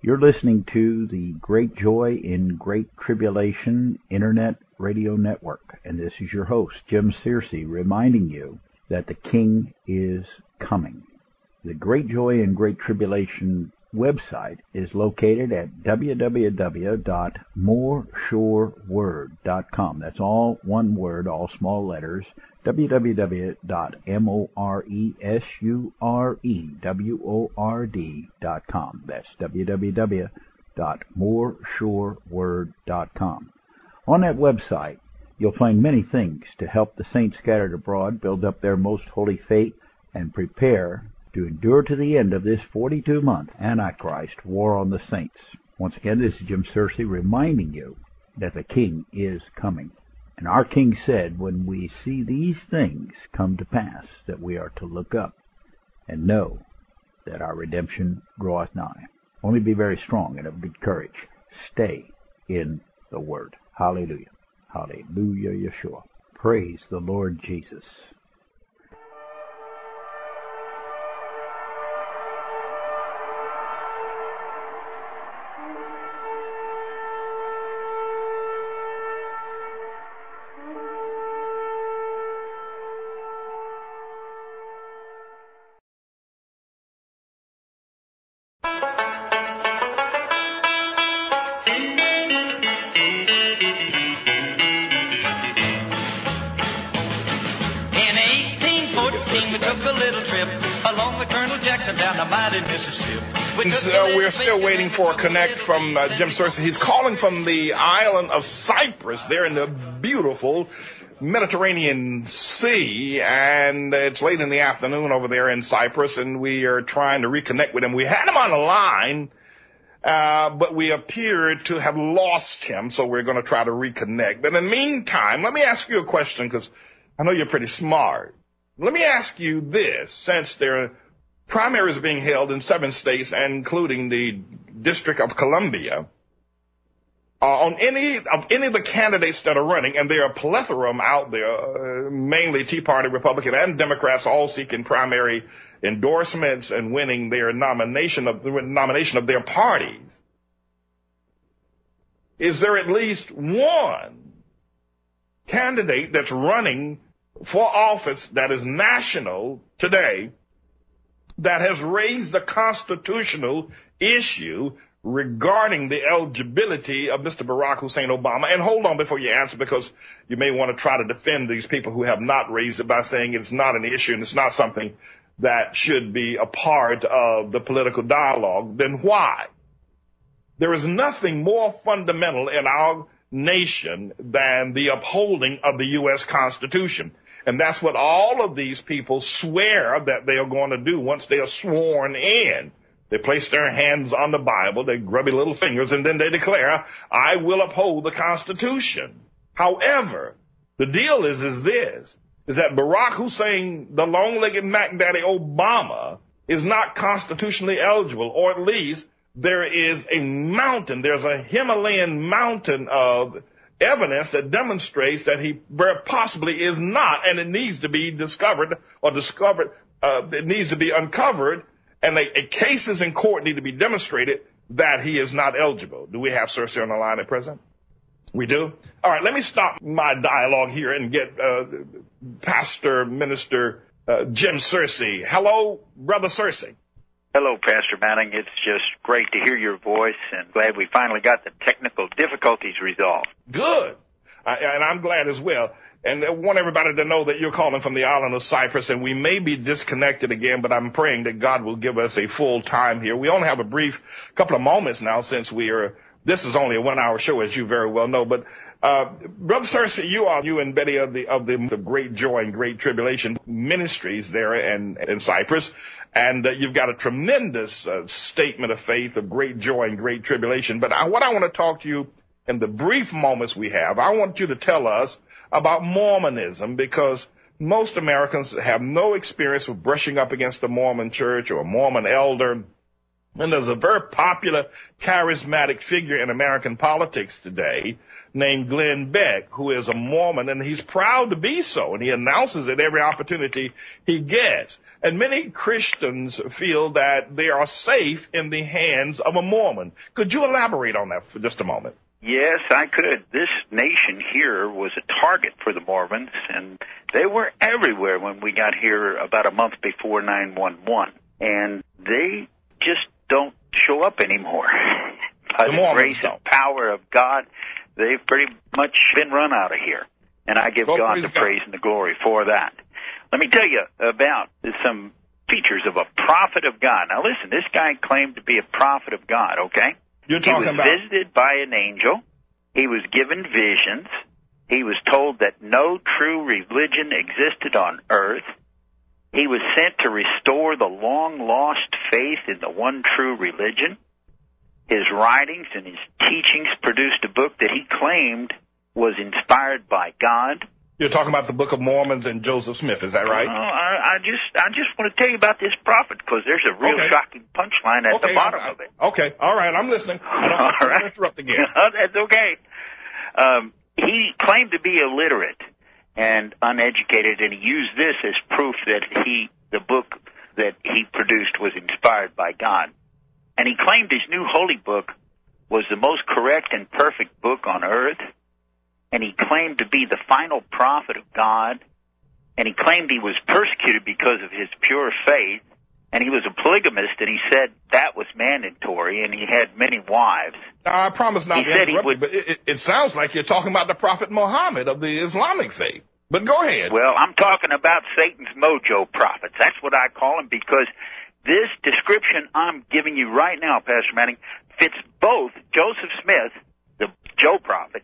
You're listening to the Great Joy in Great Tribulation Internet Radio Network, and this is your host, Jim Searcy, reminding you that the King is coming. The Great Joy in Great Tribulation website is located at www.moreshoreword.com. That's all one word, all small letters, www.moreshoreword.com. That's www.moreshoreword.com. On that website, you'll find many things to help the saints scattered abroad build up their most holy faith and prepare to endure to the end of this 42-month Antichrist war on the saints. Once again, this is Jim Searcy reminding you that the King is coming. And our King said, when we see these things come to pass, that we are to look up and know that our redemption draweth nigh. Only be very strong and of good courage. Stay in the Word. Hallelujah. Hallelujah, Yeshua. Praise the Lord Jesus. We're still waiting for a connect from Jim Searcy. He's calling from the island of Cyprus. They're in the beautiful Mediterranean Sea, and it's late in the afternoon over there in Cyprus, and we are trying to reconnect with him. We had him on the line, but we appeared to have lost him, so we're going to try to reconnect. But in the meantime, let me ask you a question, because I know you're pretty smart. Let me ask you this, since there are primaries being held in 7 states, including the District of Columbia, on any of the candidates that are running, and there are a plethora of them out there, mainly Tea Party, Republican, and Democrats, all seeking primary endorsements and winning their nomination of their parties. Is there at least one candidate that's running for office that is national today that has raised the constitutional issue regarding the eligibility of Mr. Barack Hussein Obama? And hold on before you answer, because you may want to try to defend these people who have not raised it by saying it's not an issue and it's not something that should be a part of the political dialogue. Then why? There is nothing more fundamental in our nation than the upholding of the U.S. Constitution. And that's what all of these people swear that they are going to do once they are sworn in. They place their hands on the Bible, their grubby little fingers, and then they declare, I will uphold the Constitution. However, the deal is that Barack Hussein, the long-legged Mac Daddy Obama, is not constitutionally eligible, or at least there is a mountain, there's a Himalayan mountain of evidence that demonstrates that he very possibly is not, and it needs to be it needs to be uncovered, and cases in court need to be demonstrated that he is not eligible. Do we have Searcy on the line at present? We do? All right, let me stop my dialogue here and get Pastor Minister Jim Searcy. Hello, Brother Searcy. Hello, Pastor Manning. It's just great to hear your voice, and glad we finally got the technical difficulties resolved. Good. And I'm glad as well. And I want everybody to know that you're calling from the island of Cyprus, and we may be disconnected again, but I'm praying that God will give us a full time here. We only have a brief couple of moments now, since this is only a 1-hour show, as you very well know. But Brother Searcy, you and Betty of the Great Joy and Great Tribulation ministries there in Cyprus, and you've got a tremendous statement of faith of great joy and great tribulation. But what I want to talk to you in the brief moments we have, I want you to tell us about Mormonism, because most Americans have no experience with brushing up against the Mormon church or a Mormon elder. And there's a very popular, charismatic figure in American politics today named Glenn Beck, who is a Mormon, and he's proud to be so, and he announces it every opportunity he gets. And many Christians feel that they are safe in the hands of a Mormon. Could you elaborate on that for just a moment? Yes, I could. This nation here was a target for the Mormons, and they were everywhere when we got here about a month before 9/11. And they just don't show up anymore. By the grace and power of God, they've pretty much been run out of here. And I give God the praise and the glory for that. Let me tell you about some features of a prophet of God. Now listen, this guy claimed to be a prophet of God, okay? You're talking about... He was visited by an angel. He was given visions. He was told that no true religion existed on earth. He was sent to restore the long-lost faith in the one true religion. His writings and his teachings produced a book that he claimed was inspired by God. You're talking about the Book of Mormons and Joseph Smith, is that right? I just want to tell you about this prophet because there's a real shocking punchline at the bottom of it. Okay, all right, I'm listening. I don't want to interrupt again. That's okay. He claimed to be illiterate and uneducated, and he used this as proof that the book that he produced was inspired by God. And he claimed his new holy book was the most correct and perfect book on earth. And he claimed to be the final prophet of God. And he claimed he was persecuted because of his pure faith. And he was a polygamist, and he said that was mandatory, and he had many wives. Now, I promise not to interrupt you, but it sounds like you're talking about the Prophet Muhammad of the Islamic faith. But go ahead. Well, I'm talking about Satan's mojo prophets. That's what I call them, because this description I'm giving you right now, Pastor Manning, fits both Joseph Smith, the Joe prophet,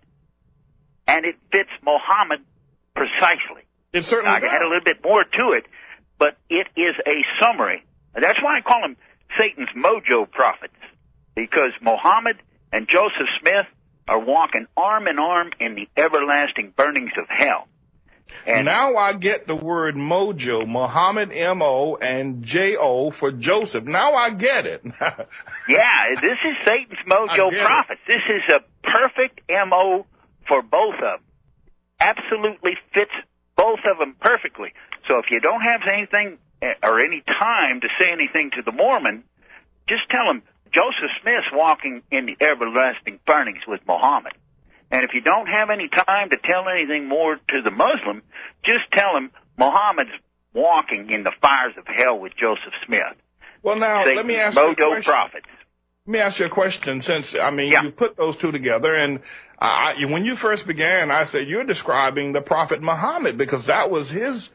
and it fits Muhammad precisely. It certainly does. I had a little bit more to it, but it is a summary. That's why I call them Satan's mojo prophets, because Muhammad and Joseph Smith are walking arm in arm in the everlasting burnings of hell. And now I get the word mojo, Muhammad M-O and J-O for Joseph. Now I get it. Yeah, this is Satan's mojo prophets. This is a perfect M-O for both of them. Absolutely fits both of them perfectly. So if you don't have anything or any time to say anything to the Mormon, just tell him Joseph Smith's walking in the everlasting burnings with Muhammad. And if you don't have any time to tell anything more to the Muslim, just tell him Muhammad's walking in the fires of hell with Joseph Smith. Well, now, let me ask you a question. Prophets. Let me ask you a question, since, you put those two together, and when you first began, I said you're describing the Prophet Muhammad, because that was his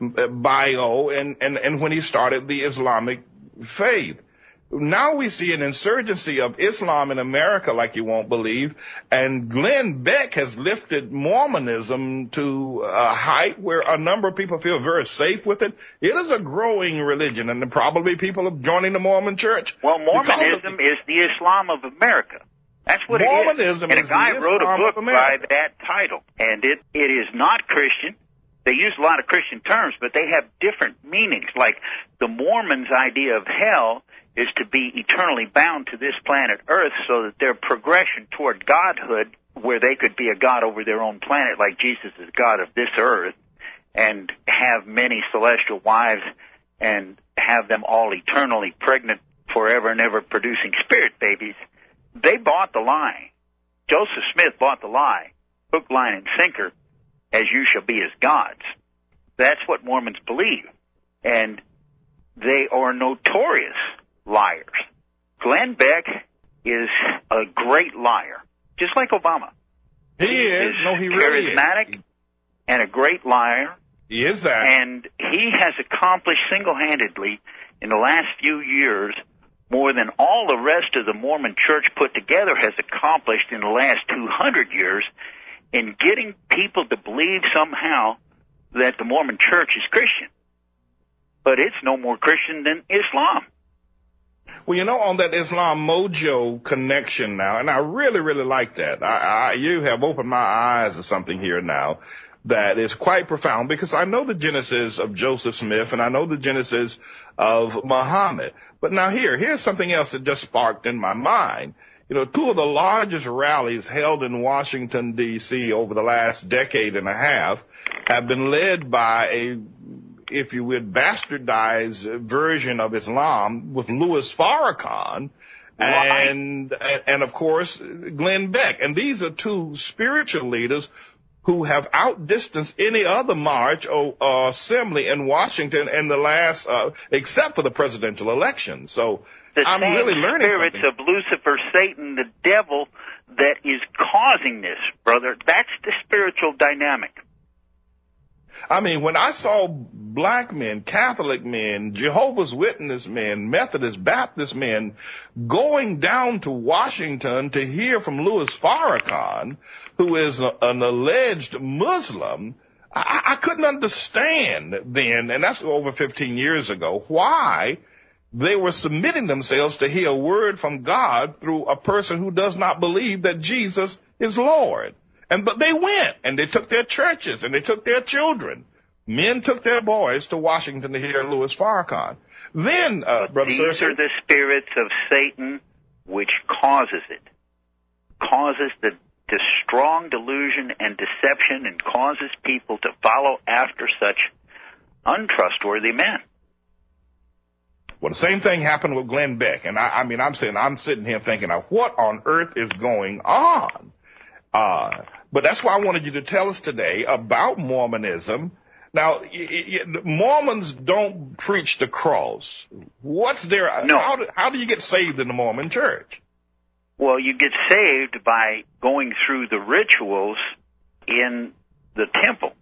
bio and when he started the Islamic faith. Now we see an insurgency of Islam in America like you won't believe, and Glenn Beck has lifted Mormonism to a height where a number of people feel very safe with it. It is a growing religion, and probably people are joining the Mormon church. Well, Mormonism is the Islam of America. That's what Mormonism it is. And a guy wrote a book by that title, and it is not Christian. They use a lot of Christian terms, but they have different meanings. Like the Mormons' idea of hell is to be eternally bound to this planet Earth so that their progression toward godhood, where they could be a god over their own planet like Jesus is God of this earth, and have many celestial wives and have them all eternally pregnant forever and ever producing spirit babies, they bought the lie. Joseph Smith bought the lie, hook, line, and sinker, as you shall be as gods. That's what Mormons believe. And they are notorious liars. Glenn Beck is a great liar, just like Obama. He is. No, he really is. Charismatic and a great liar. He is that. And he has accomplished single-handedly in the last few years more than all the rest of the Mormon church put together has accomplished in the last 200 years in getting people to believe somehow that the Mormon church is Christian. But it's no more Christian than Islam. Well, on that Islam mojo connection now, and I really, really like that. You have opened my eyes to something here now. that is quite profound, because I know the genesis of Joseph Smith and I know the genesis of Muhammad. But now here's something else that just sparked in my mind. You know, two of the largest rallies held in Washington, D.C. over the last decade and a half have been led by a, if you would, bastardized version of Islam with Louis Farrakhan and of course, Glenn Beck. And these are two spiritual leaders who have outdistanced any other march or assembly in Washington in the last, except for the presidential election. So I'm really learning spirits something. of Lucifer, Satan, the devil that is causing this, brother. That's the spiritual dynamic. I mean, when I saw black men, Catholic men, Jehovah's Witness men, Methodist, Baptist men going down to Washington to hear from Louis Farrakhan, who is an alleged Muslim, I couldn't understand then, and that's over 15 years ago, why they were submitting themselves to hear a word from God through a person who does not believe that Jesus is Lord. But they went, and they took their churches, and they took their children. Men took their boys to Washington to hear Louis Farrakhan. Then, Brother these Searcy, are the spirits of Satan which causes it. Causes the strong delusion and deception, and causes people to follow after such untrustworthy men. well, the same thing happened with Glenn Beck. And I'm sitting here thinking, now, what on earth is going on? But that's why I wanted you to tell us today about Mormonism. Now, Mormons don't preach the cross. What's their? No. How do you get saved in the Mormon church? Well, you get saved by going through the rituals in the temple.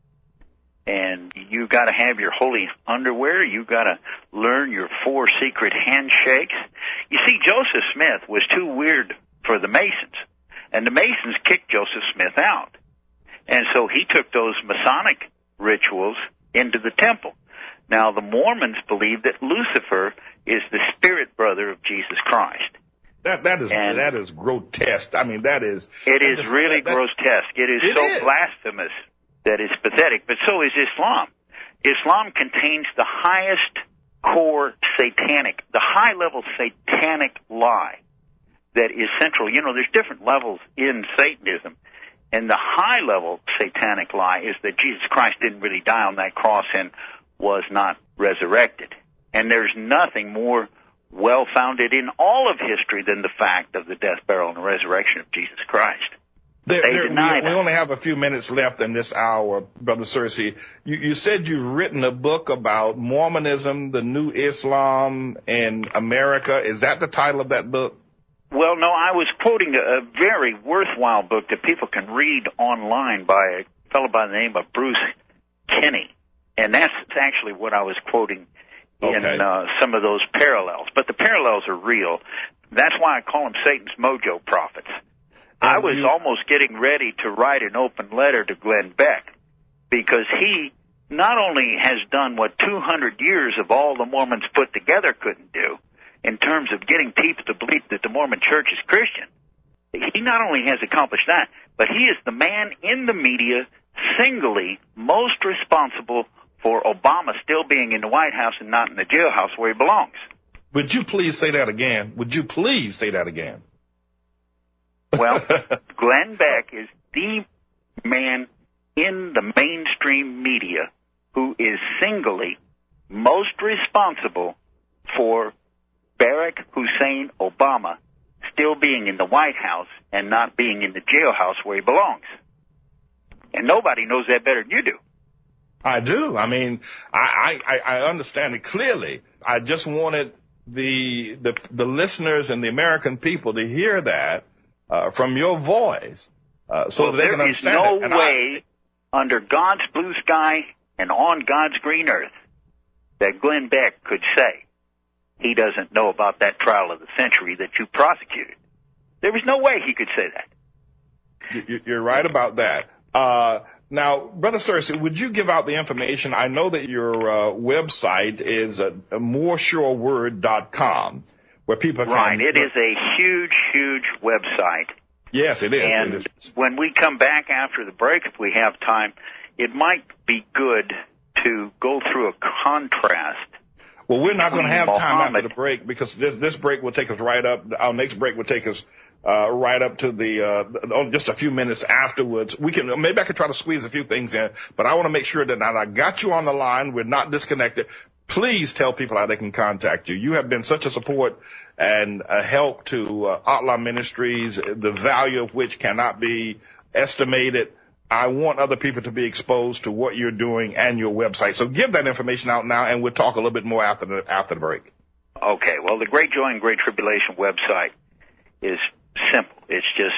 And you got to have your holy underwear. You got to learn your 4 secret handshakes. You see, Joseph Smith was too weird for the Masons. And the Masons kicked Joseph Smith out. And so he took those Masonic rituals into the temple. Now, the Mormons believe that Lucifer is the spirit brother of Jesus Christ. That is grotesque. I mean, that is... It is really grotesque. It is so blasphemous that it's pathetic. But so is Islam. Islam contains the highest core satanic, the high-level satanic lie that is central. You know, there's different levels in Satanism, and the high-level satanic lie is that Jesus Christ didn't really die on that cross and was not resurrected. And there's nothing more well-founded in all of history than the fact of the death, burial, and resurrection of Jesus Christ. We only have a few minutes left in this hour, Brother Searcy. You said you've written a book about Mormonism, the new Islam in America. Is that the title of that book? Well, no, I was quoting a very worthwhile book that people can read online by a fellow by the name of Bruce Kinney. And that's actually what I was quoting in some of those parallels. But the parallels are real. That's why I call them Satan's mojo prophets. I was almost getting ready to write an open letter to Glenn Beck, because he not only has done what 200 years of all the Mormons put together couldn't do, in terms of getting people to believe that the Mormon Church is Christian. He not only has accomplished that, but he is the man in the media singly most responsible for Obama still being in the White House and not in the jailhouse where he belongs. Would you please say that again? Would you please say that again? Well, Glenn Beck is the man in the mainstream media who is singly most responsible for Barack Hussein Obama still being in the White House and not being in the jailhouse where he belongs. And nobody knows that better than you do. I do. I mean, I understand it clearly. I just wanted the listeners and the American people to hear that from your voice, so that they can understand it. There is no way under God's blue sky and on God's green earth that Glenn Beck could say he doesn't know about that trial of the century that you prosecuted. There was no way he could say that. You're right about that. Now, Brother Searcy, would you give out the information? I know that your website is moresureword.com, where people can... Right. It is a huge, huge website. Yes, it is. And it is. When we come back after the break, if we have time, it might be good to go through a contrast. Well, we're not going to have time Muhammad. after the break because this break will take us right up. Our next break will take us right up to the just a few minutes afterwards. Maybe I could try to squeeze a few things in, but I want to make sure that now I got you on the line. We're not disconnected. Please tell people how they can contact you. You have been such a support and a help to Atla Ministries, the value of which cannot be estimated. I want other people to be exposed to what you're doing and your website. So give that information out now, and we'll talk a little bit more after the break. Okay. Well, the Great Joy and Great Tribulation website is simple. It's just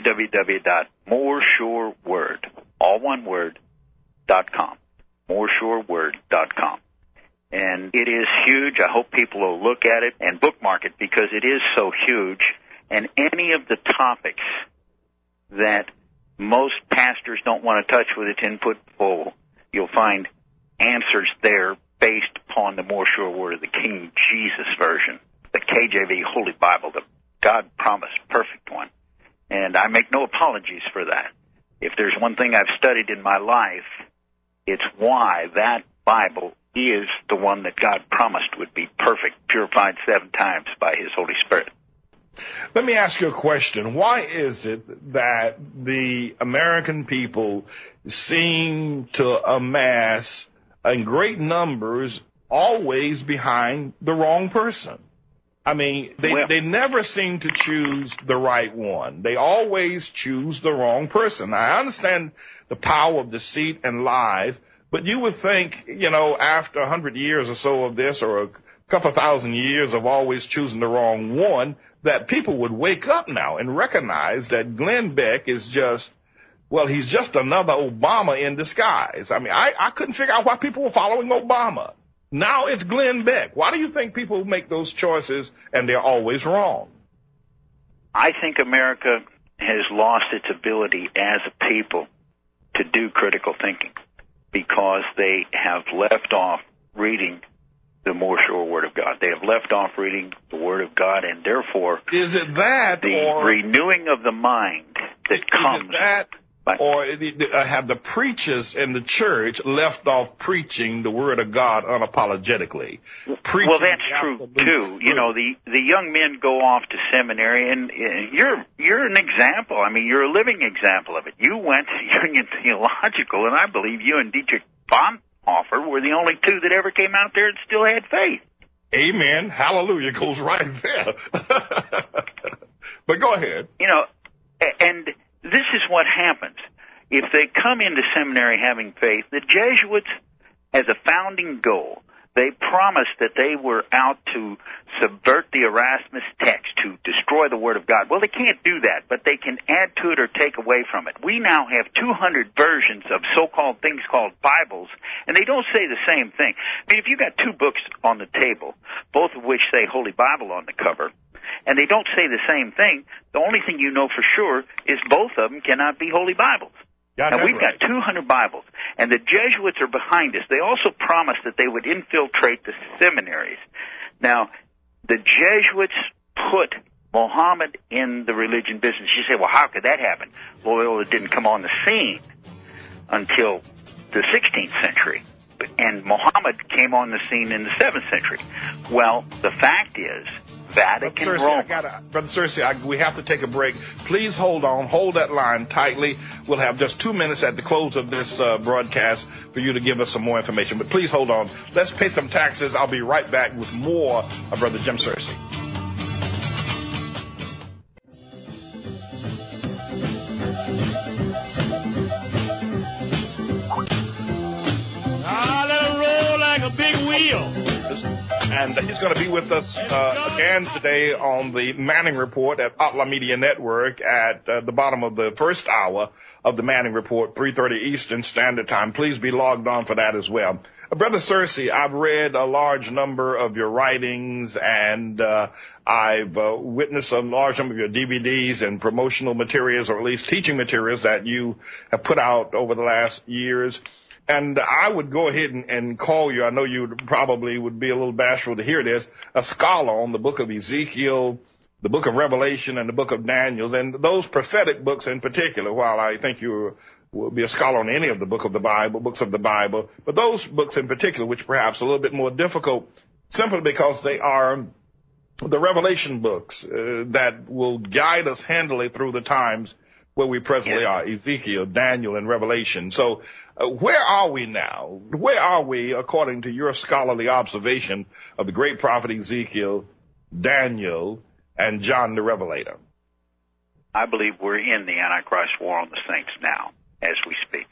www.moressureword, all one word, .com, moressureword.com. And it is huge. I hope people will look at it and bookmark it because it is so huge. And any of the topics that most pastors don't want to touch with a 10-foot pole, you'll find answers there based upon the More Sure Word of the King Jesus Version, the KJV Holy Bible, the God-promised perfect one. And I make no apologies for that. If there's one thing I've studied in my life, it's why that Bible is the one that God promised would be perfect, purified 7 times by His Holy Spirit. Let me ask you a question. Why is it that the American people seem to amass in great numbers always behind the wrong person? I mean, they never seem to choose the right one. They always choose the wrong person. I understand the power of deceit and lies, but you would think, after 100 years or so of this, or a couple of thousand years of always choosing the wrong one, that people would wake up now and recognize that Glenn Beck is he's just another Obama in disguise. I mean, I couldn't figure out why people were following Obama. Now it's Glenn Beck. Why do you think people make those choices and they're always wrong? I think America has lost its ability as a people to do critical thinking because they have left off reading the more sure Word of God. They have left off reading the Word of God, and therefore, is it that the renewing of the mind that comes? Is it that, or have the preachers in the church left off preaching the Word of God unapologetically? Well, that's true too. The young men go off to seminary, and you're an example. I mean, you're a living example of it. You went to Union Theological, and I believe you and Dietrich Bonhoeffer were the only two that ever came out there and still had faith. Amen. Hallelujah goes right there. But go ahead. And this is what happens. If they come into seminary having faith, the Jesuits, as a founding goal, they promised that they were out to subvert the Erasmus text, to destroy the Word of God. Well, they can't do that, but they can add to it or take away from it. We now have 200 versions of so-called things called Bibles, and they don't say the same thing. I mean, if you got 2 books on the table, both of which say Holy Bible on the cover, and they don't say the same thing, the only thing you know for sure is both of them cannot be Holy Bibles. And we've got 200 Bibles, and the Jesuits are behind us. They also promised that they would infiltrate the seminaries. Now, the Jesuits put Muhammad in the religion business. You say, well, how could that happen? Loyola didn't come on the scene until the 16th century, and Muhammad came on the scene in the 7th century. Well, the fact is, Vatican Rome. Brother Searcy, we have to take a break. Please hold on. Hold that line tightly. We'll have just 2 minutes at the close of this broadcast for you to give us some more information. But please hold on. Let's pay some taxes. I'll be right back with more of Brother Jim Searcy. Let it roll like a big wheel. And he's going to be with us again today on the Manning Report at Atla Media Network at the bottom of the first hour of the Manning Report, 3:30 Eastern Standard Time. Please be logged on for that as well. Brother Searcy, I've read a large number of your writings, and I've witnessed a large number of your DVDs and promotional materials, or at least teaching materials that you have put out over the last years. And I would go ahead and call you, I know you probably would be a little bashful to hear this, a scholar on the book of Ezekiel, the book of Revelation and the book of Daniel, and those prophetic books in particular, while I think you will be a scholar on any of the books of the Bible, but those books in particular, which perhaps a little bit more difficult, simply because they are the Revelation books that will guide us handily through the times where we presently are, Ezekiel, Daniel, and Revelation. So where are we now? Where are we, according to your scholarly observation of the great prophet Ezekiel, Daniel, and John the Revelator? I believe we're in the Antichrist war on the saints now, as we speak.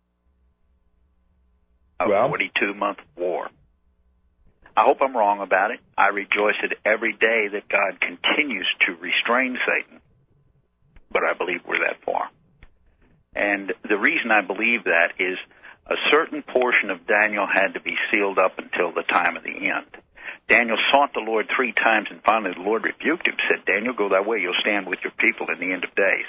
A 42-month war. I hope I'm wrong about it. I rejoice at every day that God continues to restrain Satan. But I believe we're that far. And the reason I believe that is a certain portion of Daniel had to be sealed up until the time of the end. Daniel sought the Lord 3 times, and finally the Lord rebuked him, said, Daniel, go thy way, you'll stand with your people in the end of days.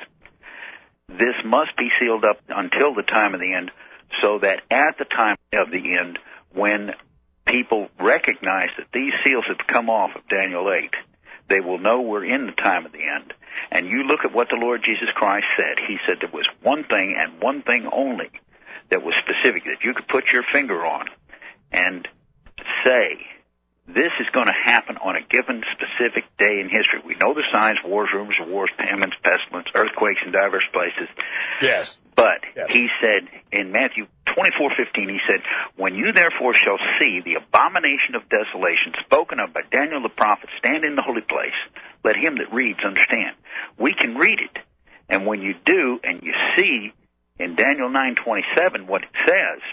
This must be sealed up until the time of the end, so that at the time of the end, when people recognize that these seals have come off of Daniel 8, they will know we're in the time of the end. And you look at what the Lord Jesus Christ said. He said there was one thing and one thing only that was specific, that you could put your finger on and say, this is going to happen on a given specific day in history. We know the signs, wars, rumors of wars, famines, pestilence, earthquakes in diverse places. Yes. But he said in Matthew 24:15, he said, when you therefore shall see the abomination of desolation spoken of by Daniel the prophet stand in the holy place, let him that reads understand. We can read it. And when you do, and you see in Daniel 9:27 what it says,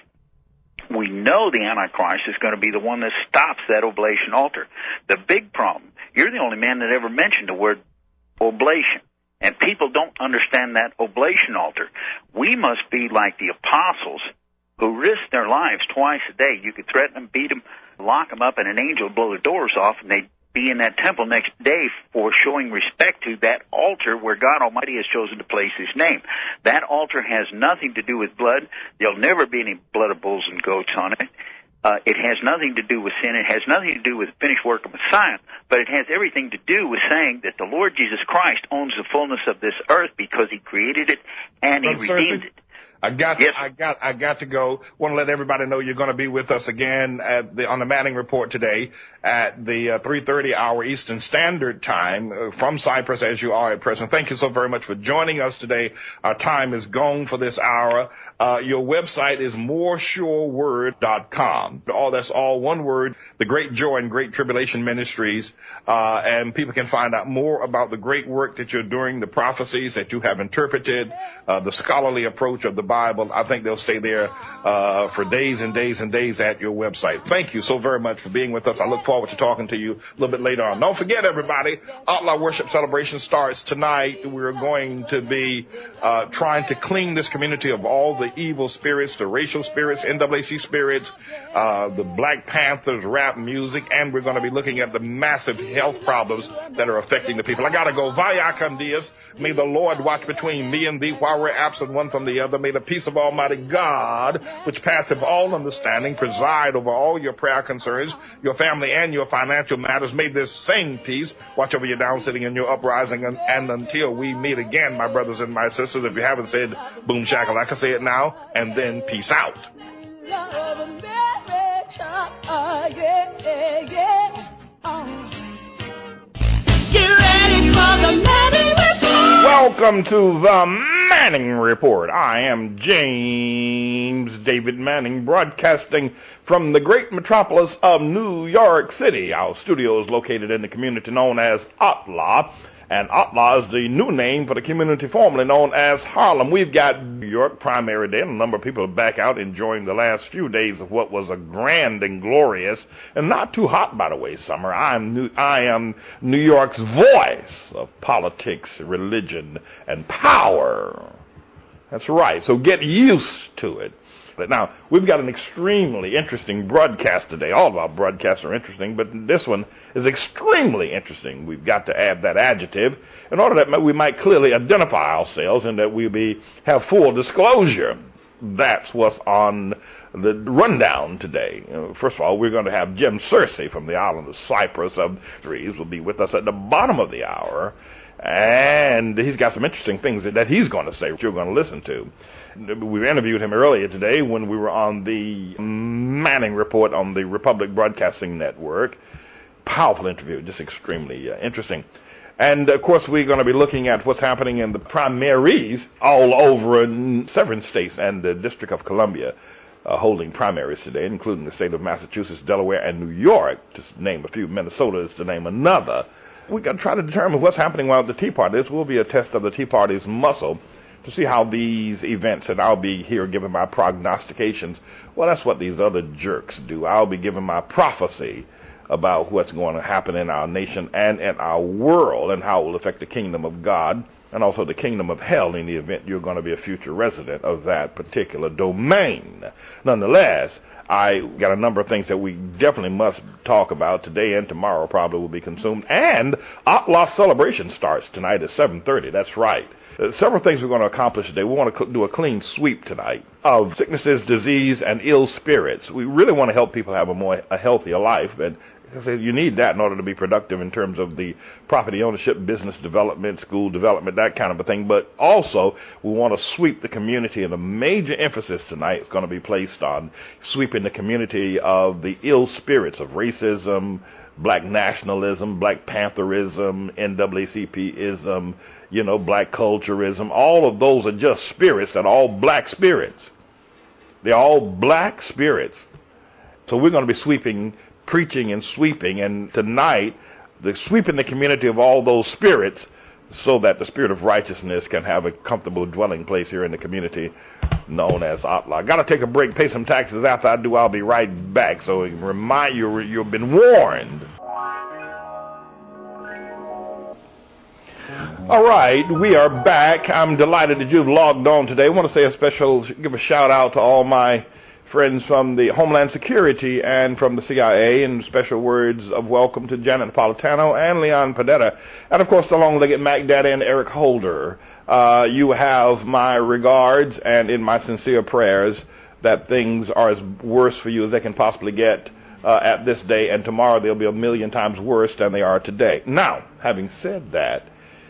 we know the Antichrist is going to be the one that stops that oblation altar. The big problem, you're the only man that ever mentioned the word oblation. And people don't understand that oblation altar. We must be like the apostles who risked their lives twice a day. You could threaten them, beat them, lock them up, and an angel would blow the doors off, and they'd be in that temple next day for showing respect to that altar where God Almighty has chosen to place His name. That altar has nothing to do with blood. There'll never be any blood of bulls and goats on it. It has nothing to do with sin. It has nothing to do with the finished work of Messiah. But it has everything to do with saying that the Lord Jesus Christ owns the fullness of this earth because He created it and He redeemed it. I got to go. Want to let everybody know you're going to be with us again on the Manning Report today at the 3:30 hour Eastern Standard Time from Cyprus, as you are at present. Thank you so very much for joining us today. Our time is gone for this hour. Your website is moresureword.com. That's all one word, the Great Joy and Great Tribulation Ministries, and people can find out more about the great work that you're doing, the prophecies that you have interpreted, the scholarly approach of the Bible. I think they'll stay there for days and days and days at your website. Thank you so very much for being with us. I look forward to talking to you a little bit later on. Don't forget, everybody, Outlaw Worship Celebration starts tonight. We're going to be trying to clean this community of all the evil spirits, the racial spirits, NAACP spirits, the Black Panthers, rap music, and we're going to be looking at the massive health problems that are affecting the people. I got to go. Vaya con Dios. May the Lord watch between me and thee while we're absent one from the other. May the peace of Almighty God, which passeth all understanding, preside over all your prayer concerns, your family and your financial matters. May this same peace watch over your down sitting and your uprising. And until we meet again, my brothers and my sisters, if you haven't said boom shackle, I can say it now, and then peace out. Love America, yeah. Get ready for the Manning Report. Welcome to the Manning Report. I am James David Manning, broadcasting from the great metropolis of New York City. Our studio is located in the community known as Atla, and Atla is the new name for the community formerly known as Harlem. We've got New York primary day, and a number of people are back out enjoying the last few days of what was a grand and glorious, and not too hot, by the way, summer. I am New York's voice of politics, religion, and power. That's right, so get used to it. Now, we've got an extremely interesting broadcast today. All of our broadcasts are interesting, but this one is extremely interesting. We've got to add that adjective in order that we might clearly identify ourselves and that we have full disclosure. That's what's on the rundown today. First of all, we're going to have Jim Searcy from the island of Cyprus of Threes will be with us at the bottom of the hour. And he's got some interesting things that he's going to say that you're going to listen to. We interviewed him earlier today when we were on the Manning Report on the Republic Broadcasting Network. Powerful interview, just extremely interesting. And, of course, we're going to be looking at what's happening in the primaries all over in several states and the District of Columbia holding primaries today, including the state of Massachusetts, Delaware, and New York, to name a few. Minnesota is to name another. We've got to try to determine what's happening with the Tea Party. This will be a test of the Tea Party's muscle to see how these events, and I'll be here giving my prognostications. Well, that's what these other jerks do. I'll be giving my prophecy about what's going to happen in our nation and in our world and how it will affect the kingdom of God and also the kingdom of hell in the event you're going to be a future resident of that particular domain. Nonetheless, I got a number of things that we definitely must talk about today, and tomorrow probably will be consumed. And Atla celebration starts tonight at 7:30. That's right. Several things we're going to accomplish today. We want to do a clean sweep tonight of sicknesses, disease, and ill spirits. We really want to help people have a healthier life, but you need that in order to be productive in terms of the property ownership, business development, school development, that kind of a thing. But also, we want to sweep the community, and a major emphasis tonight is going to be placed on sweeping the community of the ill spirits of racism, black nationalism, Black Pantherism, NAACP-ism, black culturism. All of those are just spirits that are all black spirits. They're all black spirits. So we're going to be preaching and sweeping, and tonight, sweeping the community of all those spirits so that the spirit of righteousness can have a comfortable dwelling place here in the community known as Atla. Got to take a break, pay some taxes. After I do, I'll be right back. So remind you, you've been warned. All right, we are back. I'm delighted that you've logged on today. I want to say give a shout out to all my friends from the Homeland Security and from the CIA, and special words of welcome to Janet Napolitano and Leon Padetta, and of course the long-legged Mac Daddy and Eric Holder. You have my regards and in my sincere prayers that things are as worse for you as they can possibly get at this day, and tomorrow they'll be a million times worse than they are today. Now, having said that,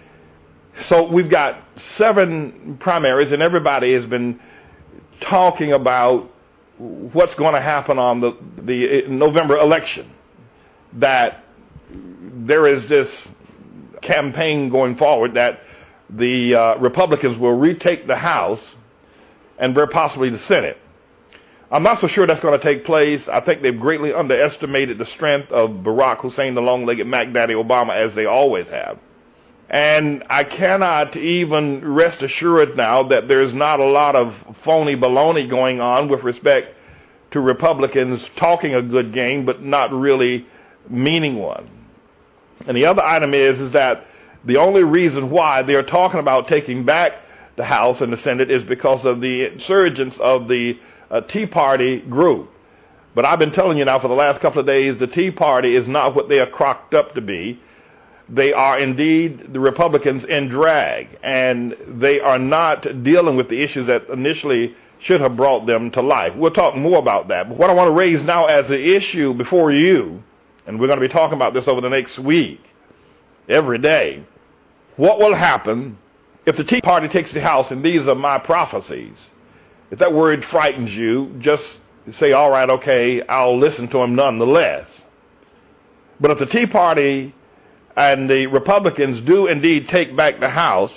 so we've got 7 primaries, and everybody has been talking about what's going to happen on the November election, that there is this campaign going forward that the Republicans will retake the House and very possibly the Senate. I'm not so sure that's going to take place. I think they've greatly underestimated the strength of Barack Hussein, the long-legged Mac Daddy Obama, as they always have. And I cannot even rest assured now that there's not a lot of phony baloney going on with respect to Republicans talking a good game but not really meaning one. And the other item is that the only reason why they're talking about taking back the House and the Senate is because of the insurgence of the Tea Party group. But I've been telling you now for the last couple of days, the Tea Party is not what they are crocked up to be. They are indeed the Republicans in drag, and they are not dealing with the issues that initially should have brought them to life. We'll talk more about that. But what I want to raise now as the issue before you, and we're going to be talking about this over the next week, every day, what will happen if the Tea Party takes the House, and these are my prophecies. If that word frightens you, just say, all right, okay, I'll listen to them nonetheless. But if the Tea Party and the Republicans do indeed take back the House,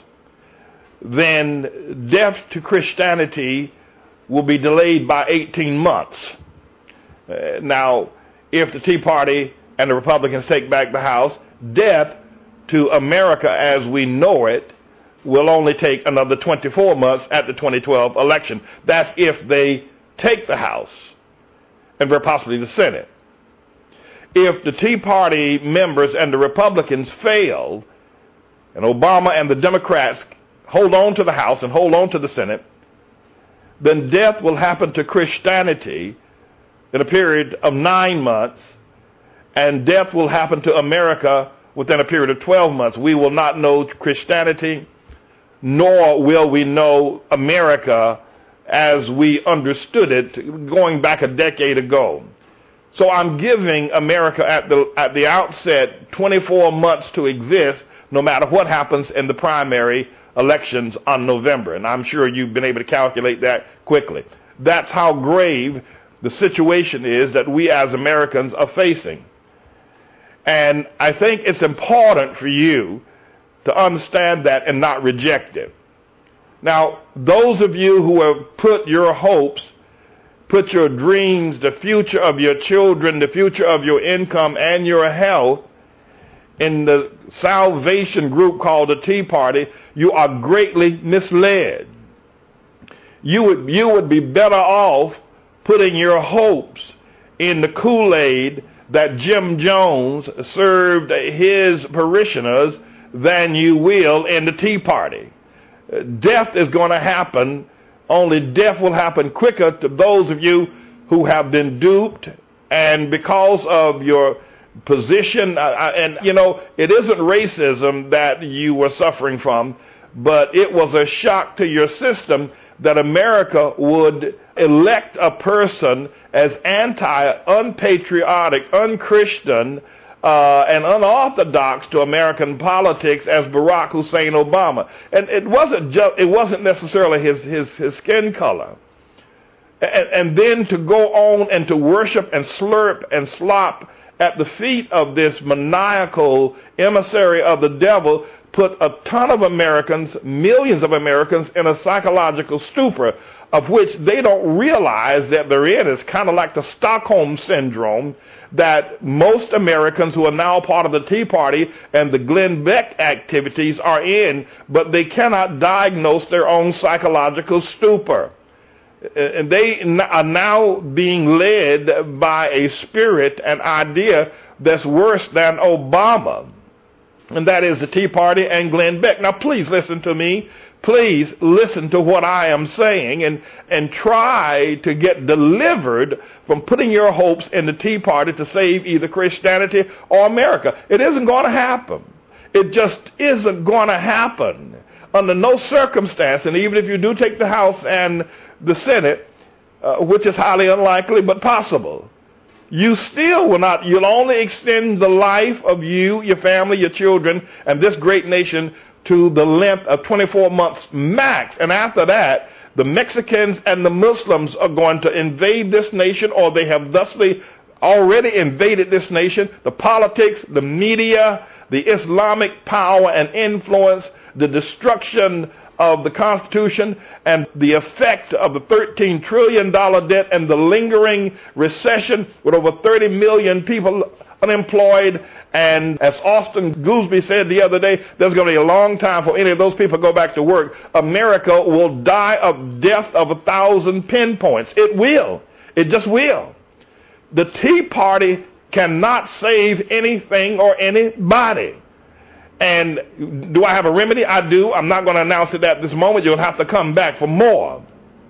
then death to Christianity will be delayed by 18 months. Now, if the Tea Party and the Republicans take back the House, death to America as we know it will only take another 24 months at the 2012 election. That's if they take the House and very possibly the Senate. If the Tea Party members and the Republicans fail, and Obama and the Democrats hold on to the House and hold on to the Senate, then death will happen to Christianity in a period of 9 months, and death will happen to America within a period of 12 months. We will not know Christianity, nor will we know America as we understood it going back a decade ago. So I'm giving America at the outset 24 months to exist, no matter what happens in the primary elections on November. And I'm sure you've been able to calculate that quickly. That's how grave the situation is that we as Americans are facing. And I think it's important for you to understand that and not reject it. Now, those of you who have put your hopes, put your dreams, the future of your children, the future of your income and your health in the salvation group called the Tea Party, you are greatly misled. You would be better off putting your hopes in the Kool-Aid that Jim Jones served his parishioners than you will in the Tea Party. Death is going to happen, only death will happen quicker to those of you who have been duped, and because of your position, and you know, it isn't racism that you were suffering from, but it was a shock to your system that America would elect a person as unpatriotic, unchristian, and unorthodox to American politics as Barack Hussein Obama. And it wasn't necessarily his skin color. And then to go on and to worship and slurp and slop at the feet of this maniacal emissary of the devil put a ton of Americans, millions of Americans, in a psychological stupor of which they don't realize that they're in. It's kind of like the Stockholm Syndrome that most Americans who are now part of the Tea Party and the Glenn Beck activities are in, but they cannot diagnose their own psychological stupor. And they are now being led by a spirit, an idea that's worse than Obama. And that is the Tea Party and Glenn Beck. Now, please listen to me. Please listen to what I am saying and try to get delivered from putting your hopes in the Tea Party to save either Christianity or America. It isn't going to happen. It just isn't going to happen under no circumstance. And even if you do take the House and the Senate, which is highly unlikely but possible, you still will not. You'll only extend the life of you, your family, your children, and this great nation to the length of 24 months max. And after that, the Mexicans and the Muslims are going to invade this nation, or they have thusly already invaded this nation. The politics, the media, the Islamic power and influence, the destruction of the Constitution, and the effect of the $13 trillion debt and the lingering recession with over 30 million people unemployed. And as Austin Goolsbee said the other day, there's going to be a long time for any of those people to go back to work. America will die of death of 1,000 pinpoints. It will. It just will. The Tea Party cannot save anything or anybody. And do I have a remedy? I do. I'm not going to announce it at this moment. You'll have to come back for more.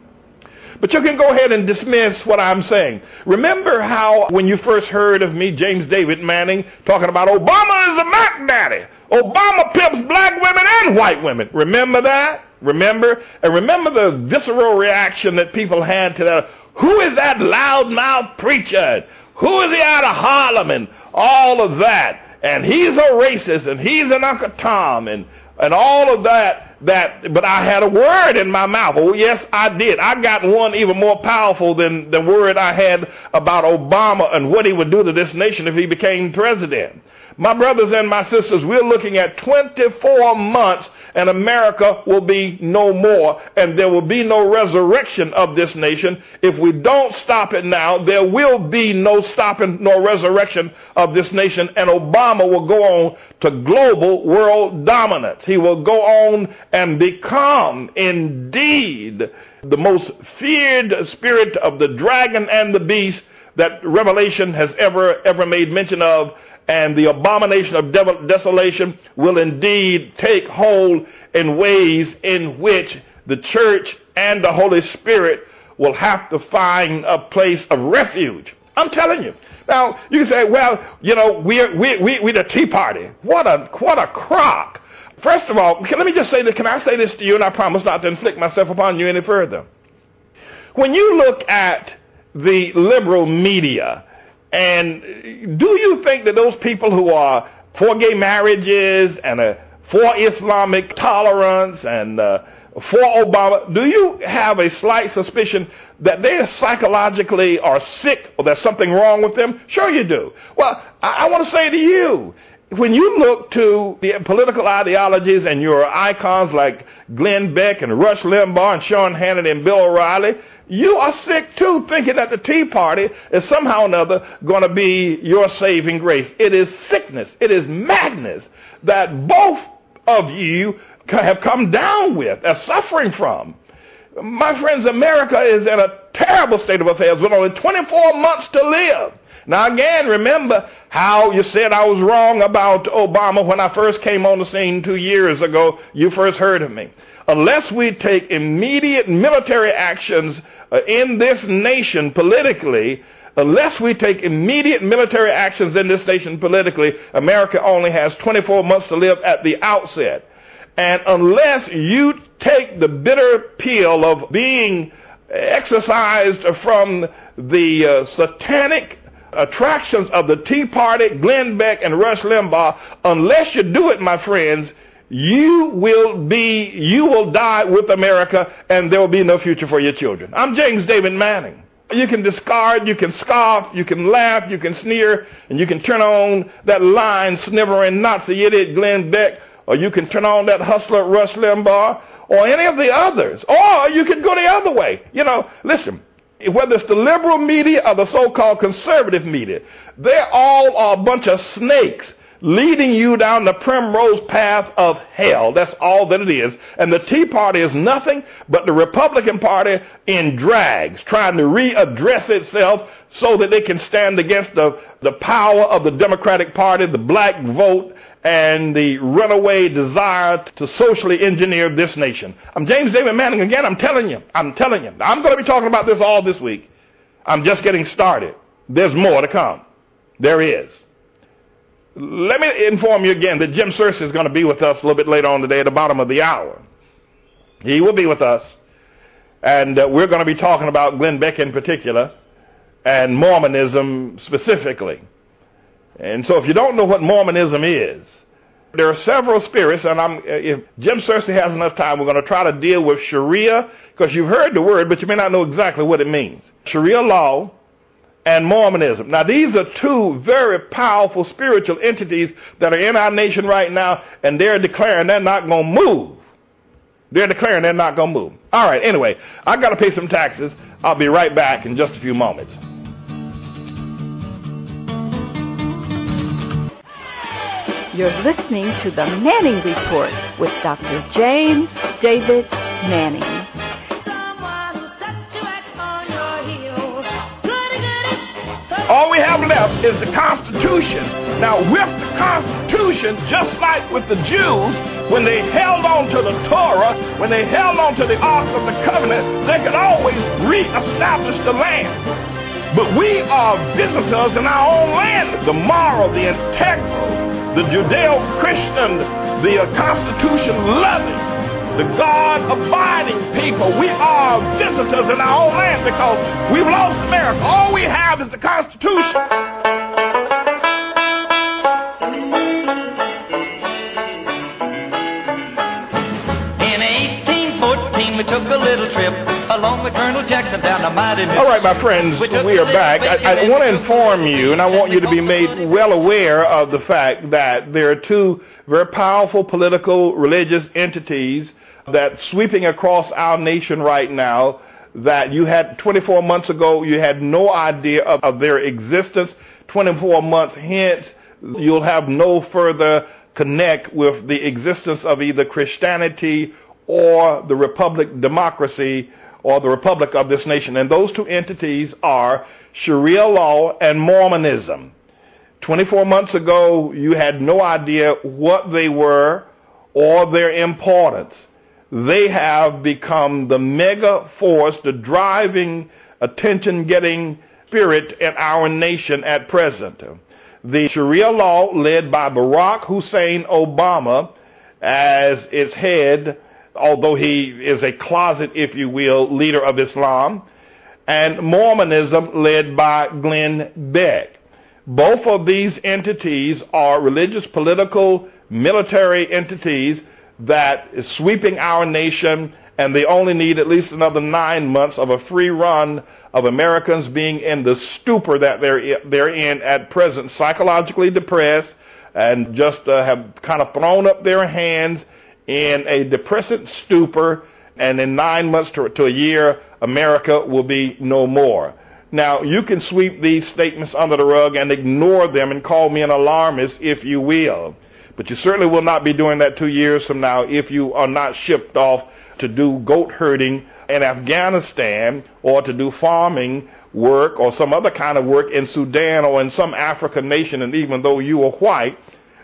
But you can go ahead and dismiss what I'm saying. Remember how when you first heard of me, James David Manning, talking about Obama is a Mac Daddy. Obama pimps black women and white women. Remember that? Remember? And remember the visceral reaction that people had to that. Who is that loudmouth preacher? Who is he out of Harlem? And all of that. And he's a racist, and he's an Uncle Tom, and all of that, but I had a word in my mouth. Oh, yes, I did. I got one even more powerful than the word I had about Obama and what he would do to this nation if he became president. My brothers and my sisters, we're looking at 24 months and America will be no more, and there will be no resurrection of this nation. If we don't stop it now, there will be no stopping nor resurrection of this nation, and Obama will go on to global world dominance. He will go on and become indeed the most feared spirit of the dragon and the beast that Revelation has ever made mention of. And the abomination of desolation will indeed take hold in ways in which the church and the Holy Spirit will have to find a place of refuge. I'm telling you. Now, you can say, well, you know, we're the Tea Party. What a crock. First of all, let me just say this. Can I say this to you? And I promise not to inflict myself upon you any further. When you look at the liberal media, and do you think that those people who are for gay marriages and for Islamic tolerance and for Obama, do you have a slight suspicion that they psychologically are sick or there's something wrong with them? Sure you do. Well, I want to say to you, when you look to the political ideologies and your icons like Glenn Beck and Rush Limbaugh and Sean Hannity and Bill O'Reilly, you are sick too, thinking that the Tea Party is somehow or another going to be your saving grace. It is sickness. It is madness that both of you have come down with, are suffering from. My friends, America is in a terrible state of affairs with only 24 months to live. Now again, remember how you said I was wrong about Obama when I first came on the scene 2 years ago. You first heard of me. Unless we take immediate military actions in this nation politically, unless we take immediate military actions in this nation politically, America only has 24 months to live at the outset. And unless you take the bitter pill of being exorcised from the satanic attractions of the Tea Party, Glenn Beck, and Rush Limbaugh, unless you do it, my friends, you will die with America, and there will be no future for your children. I'm James David Manning. You can discard, you can scoff, you can laugh, you can sneer, and you can turn on that lying, sniveling Nazi idiot Glenn Beck, or you can turn on that hustler Rush Limbaugh, or any of the others. Or you can go the other way. You know, listen, whether it's the liberal media or the so-called conservative media, they all are a bunch of snakes leading you down the primrose path of hell. That's all that it is. And the Tea Party is nothing but the Republican Party in drags, trying to readdress itself so that they can stand against the power of the Democratic Party, the black vote, and the runaway desire to socially engineer this nation. I'm James David Manning again. I'm telling you. I'm going to be talking about this all this week. I'm just getting started. There's more to come. There is. Let me inform you again that Jim Searcy is going to be with us a little bit later on today at the bottom of the hour. He will be with us, and we're going to be talking about Glenn Beck in particular and Mormonism specifically. And so if you don't know what Mormonism is, there are several spirits, and if Jim Searcy has enough time, we're going to try to deal with Sharia, because you've heard the word, but you may not know exactly what it means. Sharia law and Mormonism. Now, these are two very powerful spiritual entities that are in our nation right now, and they're declaring they're not going to move. They're declaring they're not going to move. All right, anyway, I got to pay some taxes. I'll be right back in just a few moments. You're listening to the Manning Report with Dr. James David Manning. All we have left is the Constitution. Now, with the Constitution, just like with the Jews, when they held on to the Torah, when they held on to the Ark of the Covenant, they could always reestablish the land. But we are visitors in our own land. The moral, the integral, the Judeo-Christian, the Constitution-loving, the God-abiding people. We are visitors in our own land because we've lost America. All we have is the Constitution. In 1814, we took a little trip along with Colonel Jackson down the mighty Mississippi. All right, my friends, we are back. I want to inform you, and I want you to be made well aware of the fact that there are two very powerful political, religious entities that sweeping across our nation right now that you had 24 months ago, you had no idea of their existence. 24 months hence, you'll have no further connect with the existence of either Christianity or the Republic democracy or the Republic of this nation. And those two entities are Sharia law and Mormonism. 24 months ago, you had no idea what they were or their importance. They have become the mega force, the driving, attention-getting spirit in our nation at present. The Sharia law, led by Barack Hussein Obama as its head, although he is a closet, if you will, leader of Islam, and Mormonism led by Glenn Beck. Both of these entities are religious, political, military entities that is sweeping our nation, and they only need at least another 9 months of a free run of Americans being in the stupor that they're in at present, psychologically depressed, and just have kind of thrown up their hands in a depressant stupor, and in 9 months to a year, America will be no more. Now, you can sweep these statements under the rug and ignore them and call me an alarmist if you will. But you certainly will not be doing that 2 years from now if you are not shipped off to do goat herding in Afghanistan, or to do farming work or some other kind of work in Sudan or in some African nation. And even though you are white,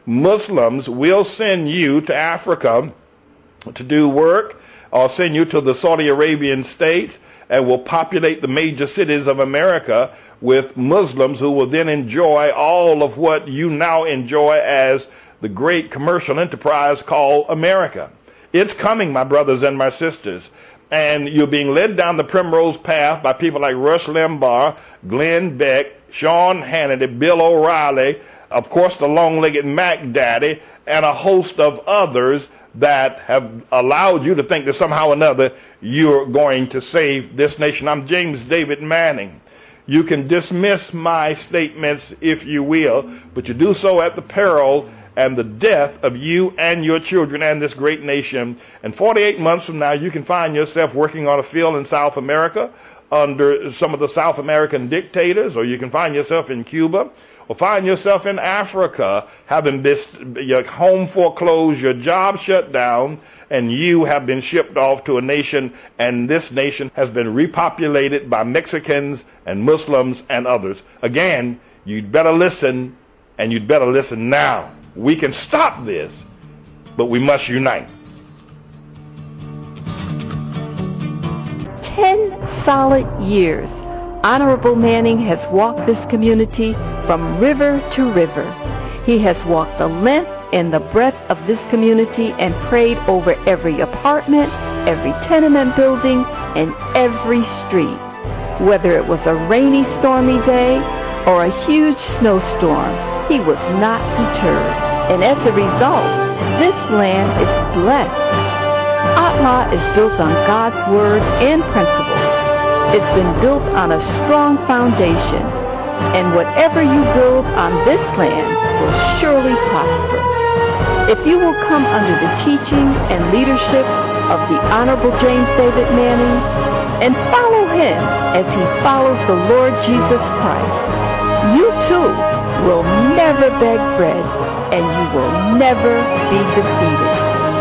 Muslims will send you to Africa to do work, or send you to the Saudi Arabian states, and will populate the major cities of America with Muslims who will then enjoy all of what you now enjoy as the great commercial enterprise called America. It's coming, my brothers and my sisters. And you're being led down the primrose path by people like Rush Limbaugh, Glenn Beck, Sean Hannity, Bill O'Reilly, of course the long-legged Mac Daddy, and a host of others that have allowed you to think that somehow or another you're going to save this nation. I'm James David Manning. You can dismiss my statements if you will, but you do so at the peril and the death of you and your children and this great nation. And 48 months from now, you can find yourself working on a field in South America under some of the South American dictators, or you can find yourself in Cuba, or find yourself in Africa, having your home foreclosed, your job shut down, and you have been shipped off to a nation, and this nation has been repopulated by Mexicans and Muslims and others. Again, you'd better listen, and you'd better listen now. We can stop this, but we must unite. 10 solid years, Honorable Manning has walked this community from river to river. He has walked the length and the breadth of this community and prayed over every apartment, every tenement building, and every street. Whether it was a rainy, stormy day or a huge snowstorm, he was not deterred. And as a result, this land is blessed. Atla is built on God's Word and principles. It's been built on a strong foundation, and whatever you build on this land will surely prosper. If you will come under the teaching and leadership of the Honorable James David Manning and follow him as he follows the Lord Jesus Christ, you too will never beg bread, and you will never be defeated.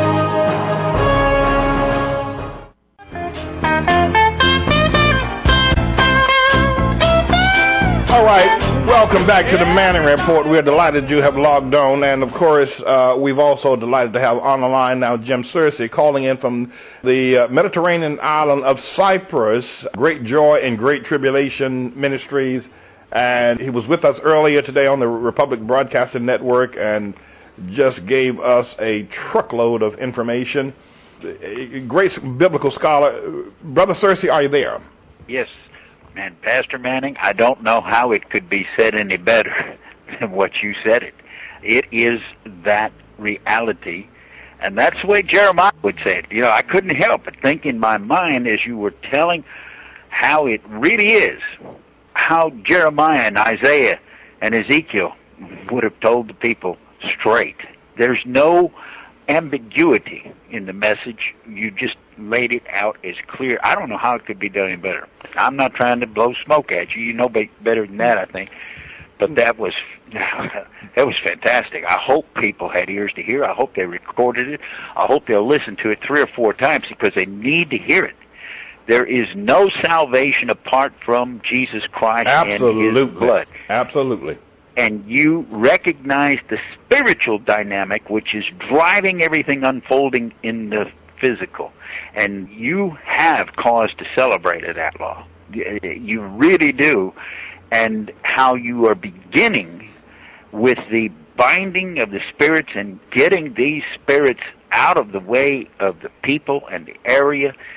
All right, welcome back to the Manning Report. We're delighted you have logged on, and of course, we've also delighted to have on the line now Jim Searcy, calling in from the Mediterranean island of Cyprus, Great Joy and Great Tribulation Ministries. And he was with us earlier today on the Republic Broadcasting Network and just gave us a truckload of information. A great biblical scholar. Brother Searcy, are you there? Yes. And Pastor Manning, I don't know how it could be said any better than what you said it. It is that reality, and that's the way Jeremiah would say it. You know, I couldn't help but think in my mind as you were telling how it really is, how Jeremiah and Isaiah and Ezekiel would have told the people straight. There's no ambiguity in the message. You just laid it out as clear. I don't know how it could be done any better. I'm not trying to blow smoke at you. You know better than that, I think. But that was fantastic. I hope people had ears to hear. I hope they recorded it. I hope they'll listen to it 3 or 4 times because they need to hear it. There is no salvation apart from Jesus Christ and His blood. Absolutely. And you recognize the spiritual dynamic which is driving everything unfolding in the physical. And you have cause to celebrate at that law. You really do. And how you are beginning with the binding of the spirits and getting these spirits out of the way of the people and the area.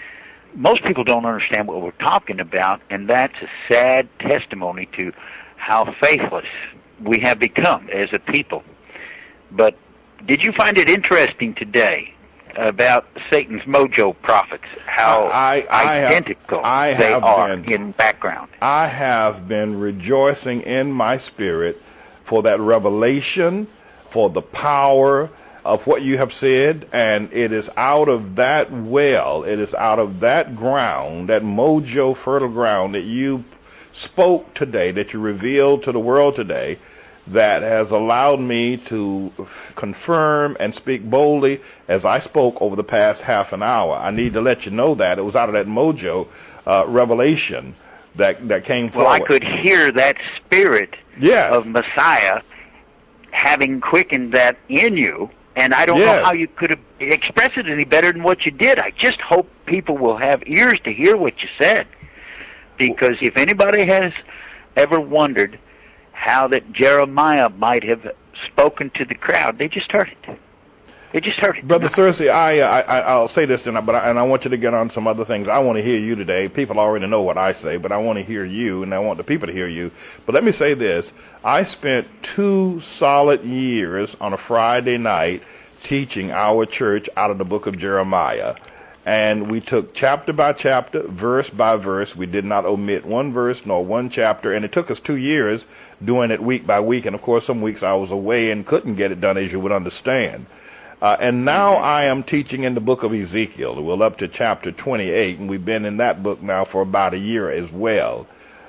most people don't understand what we're talking about, and that's a sad testimony to how faithless we have become as a people. But did you find it interesting today about Satan's mojo prophets, how identical they are in background? I have been rejoicing in my spirit for that revelation, for the power of what you have said, and it is out of that well, it is out of that ground, that mojo fertile ground that you spoke today, that you revealed to the world today, that has allowed me to confirm and speak boldly as I spoke over the past half an hour. I need to let you know that it was out of that mojo revelation that came forward. Well, I could hear that spirit of Messiah having quickened that in you, and I don't know how you could have expressed it any better than what you did. I just hope people will have ears to hear what you said, because if anybody has ever wondered how that Jeremiah might have spoken to the crowd, they just heard it. They just heard it. Brother Searcy, I'll say this tonight, but I want you to get on some other things. I want to hear you today. People already know what I say, but I want to hear you, and I want the people to hear you. But let me say this. I spent 2 solid years on a Friday night teaching our church out of the book of Jeremiah. And we took chapter by chapter, verse by verse. We did not omit one verse nor one chapter. And it took us 2 years doing it week by week. And, of course, some weeks I was away and couldn't get it done, as you would understand. And now I am teaching in the book of Ezekiel. We're up to chapter 28, and we've been in that book now for about a year as well.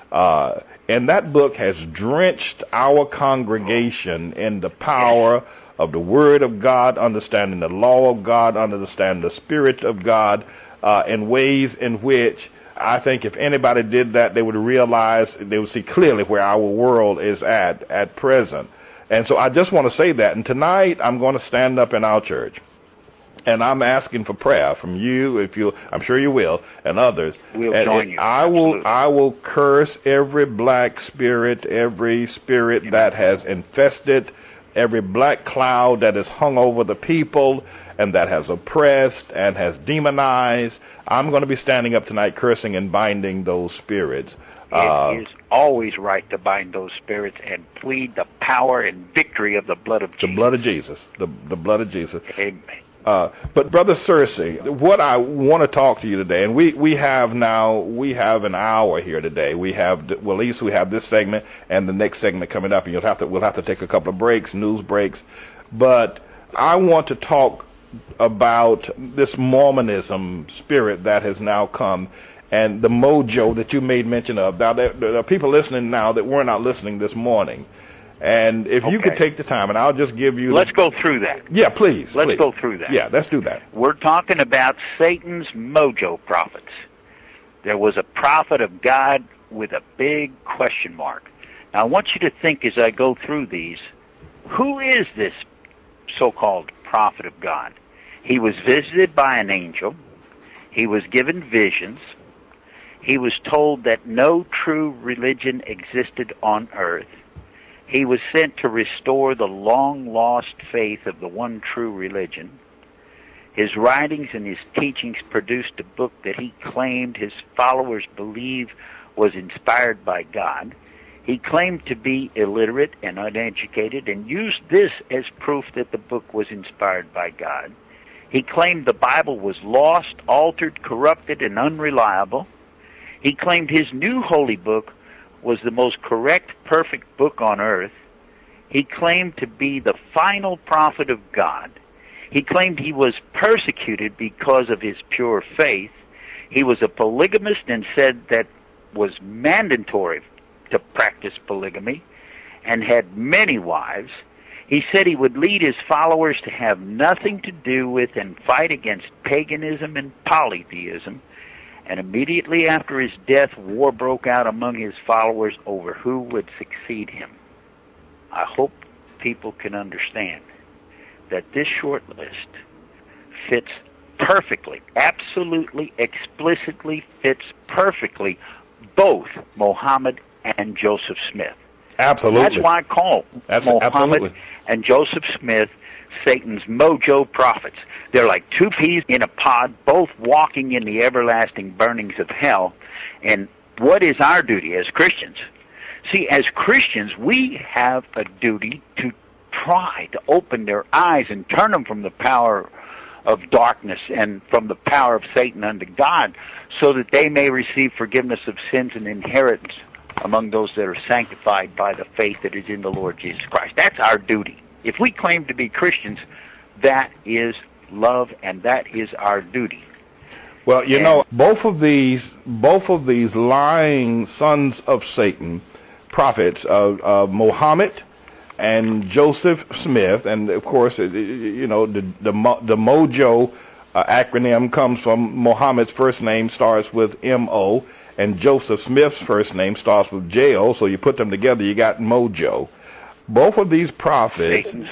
And that book has drenched our congregation in the power of the Word of God, understanding the law of God, understanding the Spirit of God, in ways in which I think if anybody did that, they would realize, they would see clearly where our world is at present. And so I just want to say that. And tonight I'm going to stand up in our church, and I'm asking for prayer from you, I'm sure you will, and others. We'll join you. I will curse every black spirit, every spirit that has infested, every black cloud that has hung over the people and that has oppressed and has demonized. I'm going to be standing up tonight cursing and binding those spirits. It is always right to bind those spirits and plead the power and victory of the blood of Jesus. The blood of Jesus. The blood of Jesus. Amen. But Brother Searcy, what I want to talk to you today, and we have an hour here today. We have at least we have this segment and the next segment coming up, and we'll have to take a couple of breaks, news breaks. But I want to talk about this Mormonism spirit that has now come, and the mojo that you made mention of. Now, there are people listening now that were not listening this morning. And if you could take the time, and I'll just give you... Let's go through that. Yeah, please. Let's go through that. Yeah, let's do that. We're talking about Satan's mojo prophets. There was a prophet of God with a big question mark. Now, I want you to think as I go through these, who is this so-called prophet of God? He was visited by an angel. He was given visions. He was told that no true religion existed on earth. He was sent to restore the long-lost faith of the one true religion. His writings and his teachings produced a book that he claimed his followers believe was inspired by God. He claimed to be illiterate and uneducated and used this as proof that the book was inspired by God. He claimed the Bible was lost, altered, corrupted, and unreliable. He claimed his new holy book was the most correct, perfect book on earth. He claimed to be the final prophet of God. He claimed he was persecuted because of his pure faith. He was a polygamist and said that was mandatory to practice polygamy and had many wives. He said he would lead his followers to have nothing to do with and fight against paganism and polytheism. And immediately after his death, war broke out among his followers over who would succeed him. I hope people can understand that this short list fits perfectly, absolutely, explicitly fits perfectly both Muhammad and Joseph Smith. Absolutely. That's why I call Muhammad absolutely. and Joseph Smith Satan's mojo prophets. They're like two peas in a pod, both walking in the everlasting burnings of hell. And what is our duty as Christians? See, as Christians, we have a duty to try to open their eyes and turn them from the power of darkness and from the power of Satan unto God, so that they may receive forgiveness of sins and inheritance among those that are sanctified by the faith that is in the Lord Jesus Christ. That's our duty. If we claim to be Christians, that is love, and that is our duty. Well, you know, both of these lying sons of Satan, prophets, Muhammad and Joseph Smith, and of course, you know, the Mojo acronym comes from Muhammad's first name starts with M-O, and Joseph Smith's first name starts with J-O, so you put them together, you got Mojo. Both of these prophets, Satan's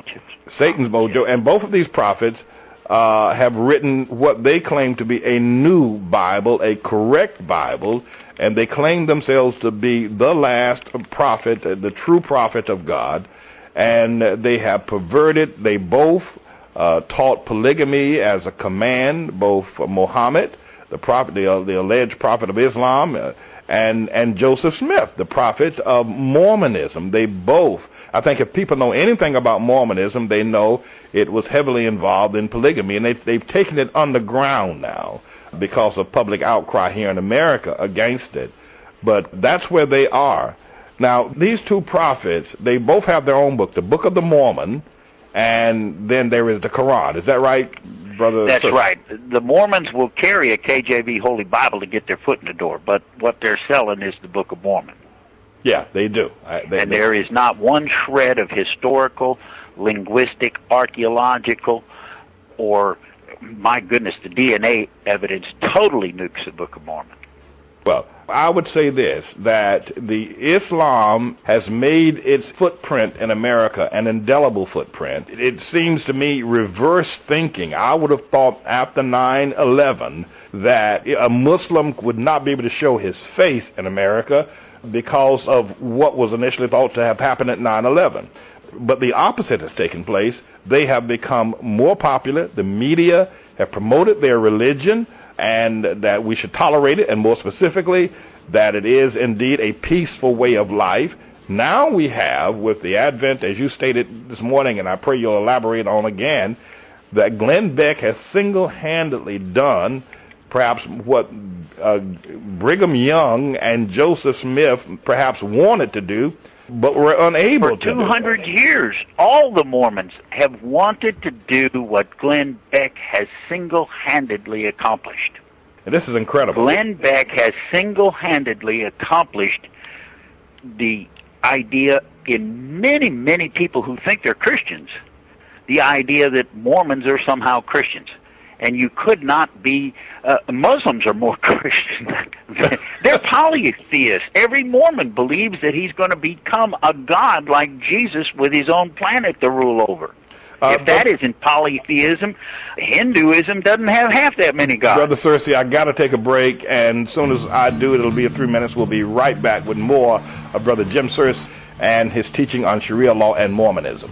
Mojo, and both of these prophets have written what they claim to be a new Bible, a correct Bible, and they claim themselves to be the last prophet, the true prophet of God, and they have perverted, they both taught polygamy as a command, both Muhammad, the prophet, the alleged prophet of Islam, and Joseph Smith, the prophet of Mormonism. They both, I think if people know anything about Mormonism, they know it was heavily involved in polygamy, and they've taken it underground now because of public outcry here in America against it. But that's where they are. Now, these two prophets, they both have their own book, the Book of the Mormon, and then there is the Quran. Is that right, Brother? That's right. The Mormons will carry a KJV Holy Bible to get their foot in the door, but what they're selling is the Book of Mormon. Yeah, they do. There is not one shred of historical, linguistic, archaeological, or, my goodness, the DNA evidence totally nukes the Book of Mormon. Well, I would say this, that the Islam has made its footprint in America an indelible footprint. It seems to me reverse thinking. I would have thought after 9/11 that a Muslim would not be able to show his face in America because of what was initially thought to have happened at 9/11. But the opposite has taken place. They have become more popular. The media have promoted their religion, and that we should tolerate it, and more specifically, that it is indeed a peaceful way of life. Now we have, with the advent, as you stated this morning, and I pray you'll elaborate on again, that Glenn Beck has single-handedly done perhaps what Brigham Young and Joseph Smith perhaps wanted to do, but were unable to do. For 200 years, all the Mormons have wanted to do what Glenn Beck has single-handedly accomplished. And this is incredible. Glenn Beck has single-handedly accomplished the idea in many, many people who think they're Christians, the idea that Mormons are somehow Christians. And you could not be, Muslims are more Christian. They're polytheists. Every Mormon believes that he's going to become a god like Jesus with his own planet to rule over. If that isn't polytheism, Hinduism doesn't have half that many gods. Brother Searcy, I got to take a break, and as soon as I do, it'll be 3 minutes. We'll be right back with more of Brother Jim Searcy and his teaching on Sharia law and Mormonism.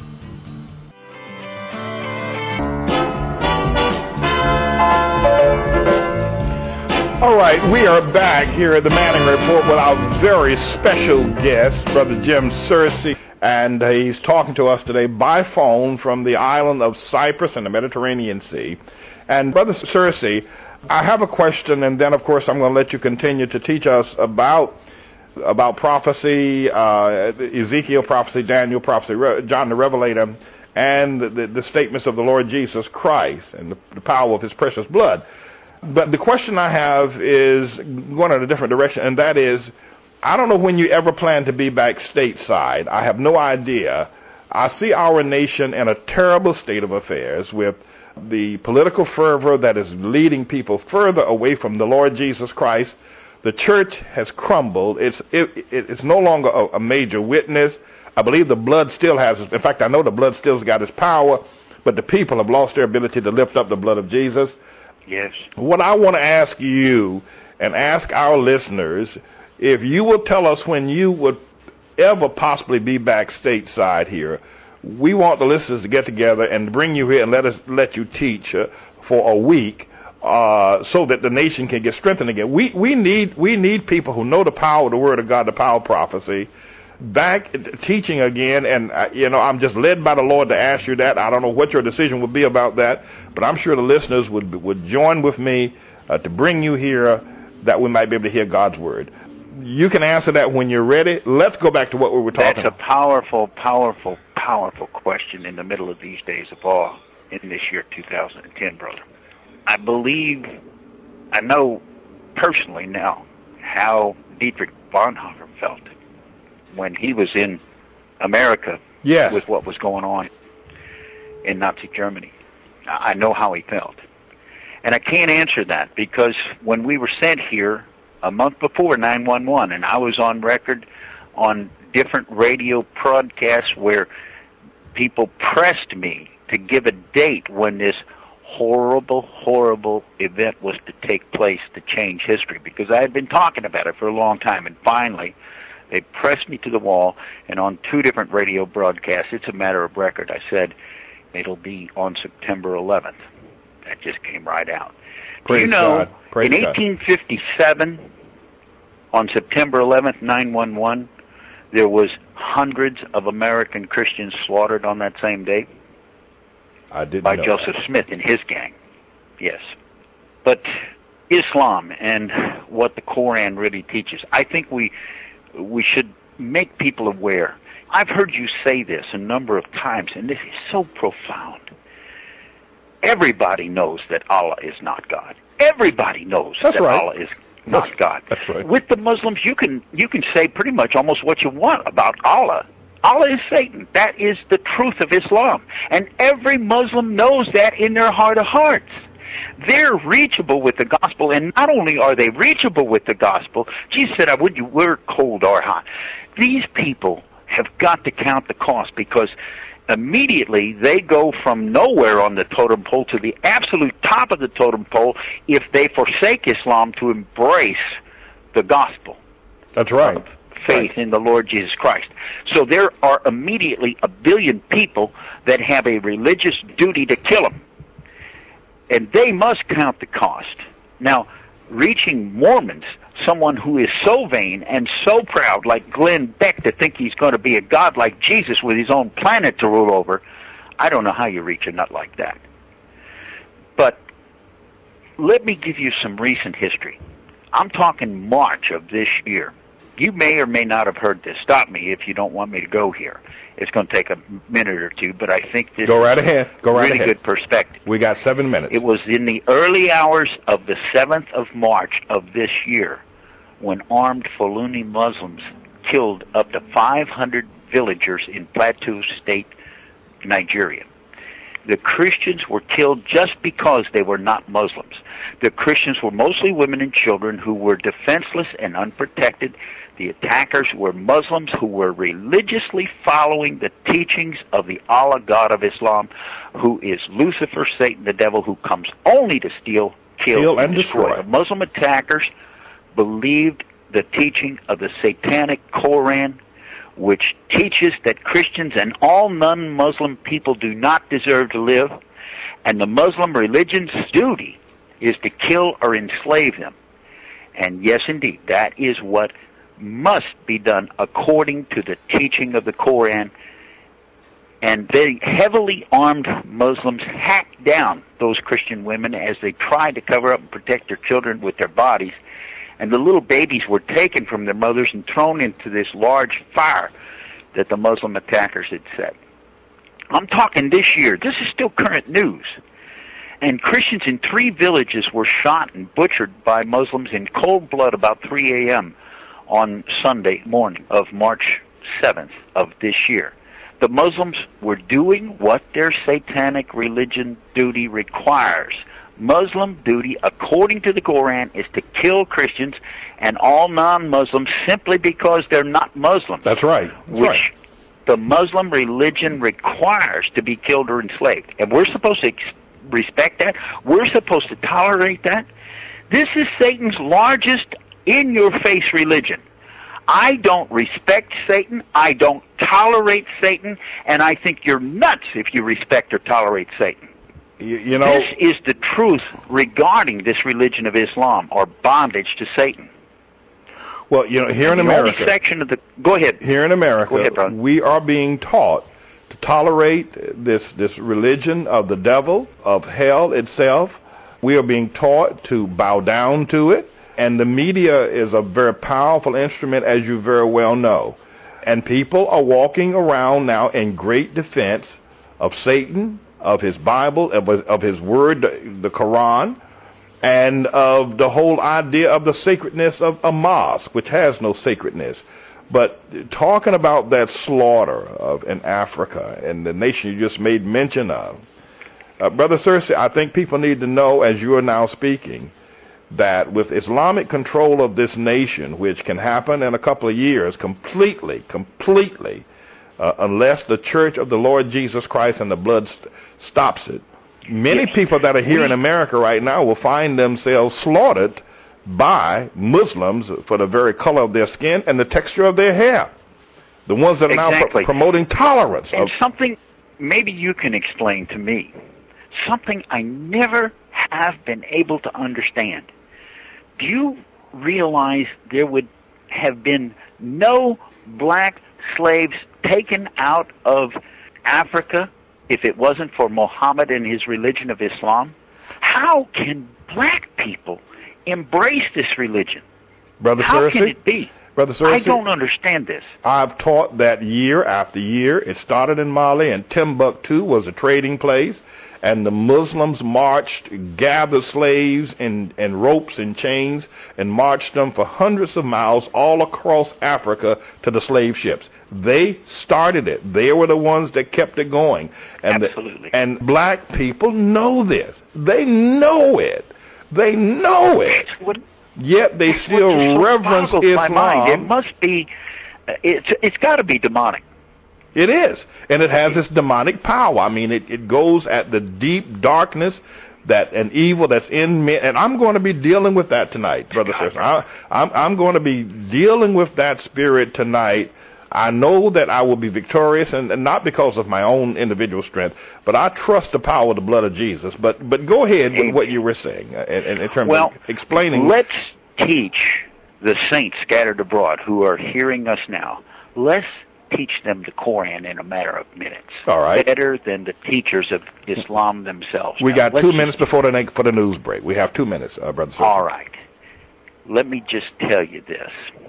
All right, we are back here at the Manning Report with our very special guest, Brother Jim Searcy, and he's talking to us today by phone from the island of Cyprus in the Mediterranean Sea. And Brother Searcy, I have a question, and then, of course, I'm going to let you continue to teach us about prophecy, Ezekiel prophecy, Daniel prophecy, John the Revelator, and the statements of the Lord Jesus Christ and the power of his precious blood. But the question I have is going in a different direction, and that is, I don't know when you ever plan to be back stateside. I have no idea. I see our nation in a terrible state of affairs with the political fervor that is leading people further away from the Lord Jesus Christ. The church has crumbled. It's no longer a major witness. I believe the blood still has, in fact, I know the blood still's got its power, but the people have lost their ability to lift up the blood of Jesus. Yes. What I want to ask you and ask our listeners, if you will tell us when you would ever possibly be back stateside here, we want the listeners to get together and bring you here and let you teach for a week, so that the nation can get strengthened again. We need people who know the power of the Word of God, the power of prophecy, back teaching again. And I'm just led by the Lord to ask you that. I don't know what your decision would be about that, but I'm sure the listeners would join with me to bring you here, that we might be able to hear God's Word. You can answer that when you're ready. Let's go back to what we were talking about. That's a powerful, powerful, powerful question in the middle of these days of awe in this year 2010, brother. I know personally now how Dietrich Bonhoeffer felt when he was in America with what was going on in Nazi Germany. I know how he felt. And I can't answer that because when we were sent here a month before 9/11, and I was on record on different radio broadcasts where people pressed me to give a date when this horrible, horrible event was to take place to change history, because I had been talking about it for a long time, and finally they pressed me to the wall, and on 2 different radio broadcasts, it's a matter of record, I said, it'll be on September 11th. That just came right out. Praise Do you know, God. in 1857, on September 11th, 9/11, there was hundreds of American Christians slaughtered on that same day? I didn't by know Joseph that. Smith and his gang. Yes. But Islam and what the Koran really teaches, I think we should make people aware. I've heard you say this a number of times, and this is so profound. Everybody knows that Allah is not God. Everybody knows that Allah is not God. That's right. With the Muslims, you can say pretty much almost what you want about Allah. Allah is Satan. That is the truth of Islam. And every Muslim knows that in their heart of hearts. They're reachable with the gospel, and not only are they reachable with the gospel, Jesus said, would you were cold or hot. These people have got to count the cost, because immediately they go from nowhere on the totem pole to the absolute top of the totem pole if they forsake Islam to embrace the gospel. That's right. Faith in the Lord Jesus Christ. So there are immediately 1 billion people that have a religious duty to kill him. And they must count the cost. Now, reaching Mormons, someone who is so vain and so proud, like Glenn Beck, to think he's going to be a god like Jesus with his own planet to rule over, I don't know how you reach a nut like that. But let me give you some recent history. I'm talking March of this year. You may or may not have heard this. Stop me if you don't want me to go here. It's going to take a minute or two, but I think this Go right ahead. Go right really ahead. Good perspective. We got 7 minutes. It was in the early hours of the 7th of March of this year when armed Fulani Muslims killed up to 500 villagers in Plateau State, Nigeria. The Christians were killed just because they were not Muslims. The Christians were mostly women and children who were defenseless and unprotected. The attackers were Muslims who were religiously following the teachings of the Allah God of Islam, who is Lucifer, Satan, the devil, who comes only to steal, kill, and destroy. The Muslim attackers believed the teaching of the satanic Koran, which teaches that Christians and all non-Muslim people do not deserve to live, and the Muslim religion's duty is to kill or enslave them. And yes, indeed, that is what must be done according to the teaching of the Koran. And the heavily armed Muslims hacked down those Christian women as they tried to cover up and protect their children with their bodies. And the little babies were taken from their mothers and thrown into this large fire that the Muslim attackers had set. I'm talking this year. This is still current news. And Christians in 3 villages were shot and butchered by Muslims in cold blood about 3 a.m. on Sunday morning of March 7th of this year. The Muslims were doing what their satanic religion duty requires. Muslim duty, according to the Koran, is to kill Christians and all non-Muslims simply because they're not Muslims. That's right. Which the Muslim religion requires to be killed or enslaved. And we're supposed to respect that. We're supposed to tolerate that. This is Satan's largest in-your-face religion. I don't respect Satan. I don't tolerate Satan. And I think you're nuts if you respect or tolerate Satan. You know, this is the truth regarding this religion of Islam, or bondage to Satan. Well, you know, here in America, go ahead. Here in America, go ahead, we are being taught to tolerate this religion of the devil, of hell itself. We are being taught to bow down to it, and the media is a very powerful instrument, as you very well know. And people are walking around now in great defense of Satan, of his Bible, of his word, the Quran, and of the whole idea of the sacredness of a mosque, which has no sacredness. But talking about that slaughter in Africa and the nation you just made mention of, Brother Searcy, I think people need to know, as you are now speaking, that with Islamic control of this nation, which can happen in a couple of years completely, unless the Church of the Lord Jesus Christ and the blood stops it, many people that are here in America right now will find themselves slaughtered by Muslims for the very color of their skin and the texture of their hair. The ones that are now promoting tolerance. And something maybe you can explain to me, something I never have been able to understand. Do you realize there would have been no black slaves taken out of Africa if it wasn't for Muhammad and his religion of Islam? How can black people embrace this religion? Brother How Searcy, can it be? Brother Searcy, I don't understand this. I've taught that year after year. It started in Mali, and Timbuktu was a trading place, and the Muslims marched, gathered slaves in ropes and chains, and marched them for hundreds of miles all across Africa to the slave ships. They started it. They were the ones that kept it going. And Absolutely. And black people know this. They know it. They know it. Yet they still reverence Islam. It must be, it's got to be demonic. It is. And it has this demonic power. I mean, it goes at the deep darkness that an evil that's in men. And I'm going to be dealing with that tonight, Brother Sister. I'm going to be dealing with that spirit tonight. I know that I will be victorious, and not because of my own individual strength, but I trust the power of the blood of Jesus. But go ahead with what you were saying in terms of explaining. Let's teach the saints scattered abroad who are hearing us now. Let's teach them the Quran in a matter of minutes. All right. Better than the teachers of Islam themselves. We got 2 minutes before the news break. We have 2 minutes, Brother Sister. All right. Let me just tell you this.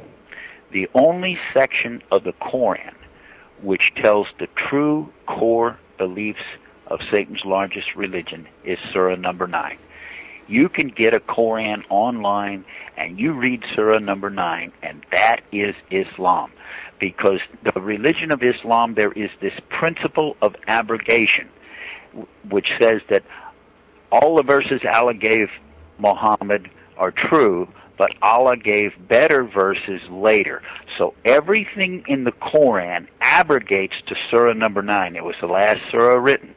The only section of the Quran which tells the true core beliefs of Satan's largest religion is Surah number 9. You can get a Quran online and you read Surah number 9, and that is Islam. Because the religion of Islam, there is this principle of abrogation, which says that all the verses Allah gave Muhammad are true, but Allah gave better verses later. So everything in the Quran abrogates to Surah number 9. It was the last surah written.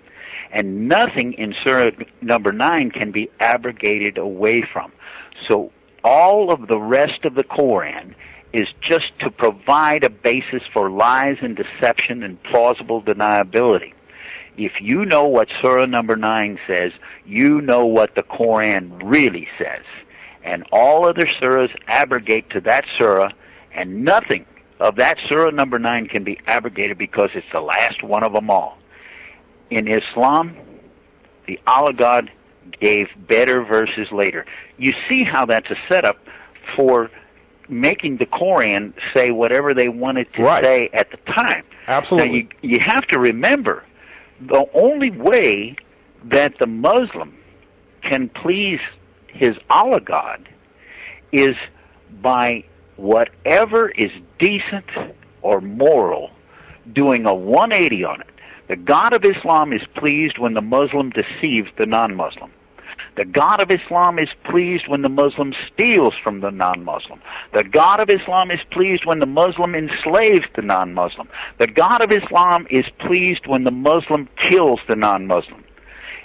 And nothing in Surah number 9 can be abrogated away from. So all of the rest of the Quran is just to provide a basis for lies and deception and plausible deniability. If you know what Surah number 9 says, you know what the Quran really says. And all other surahs abrogate to that surah, and nothing of that surah number 9 can be abrogated because it's the last one of them all. In Islam, the Allah God gave better verses later. You see how that's a setup for making the Quran say whatever they wanted to say at the time. Absolutely. Now, you have to remember, the only way that the Muslim can please his Allah God is by whatever is decent or moral, doing a 180 on it. The God of Islam is pleased when the Muslim deceives the non-Muslim. The God of Islam is pleased when the Muslim steals from the non-Muslim. The God of Islam is pleased when the Muslim enslaves the non-Muslim. The God of Islam is pleased when the Muslim kills the non-Muslim.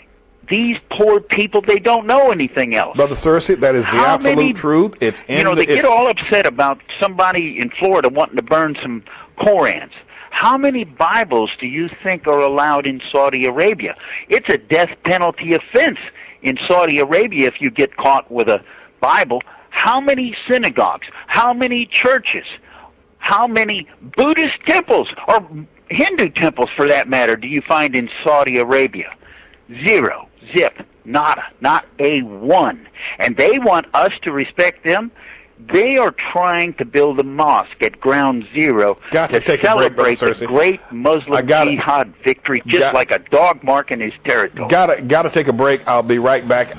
these poor people, they don't know anything else. Brother Searcy, that is the absolute truth. It's in they get all upset about somebody in Florida wanting to burn some Korans. How many Bibles do you think are allowed in Saudi Arabia? It's a death penalty offense in Saudi Arabia if you get caught with a Bible. How many synagogues, how many churches, how many Buddhist temples, or Hindu temples for that matter, do you find in Saudi Arabia? Zero. Zip. Nada. Not a one. And they want us to respect them. They are trying to build a mosque at ground zero to celebrate the great Muslim jihad victory, just like a dog marking his territory. Gotta take a break. I'll be right back.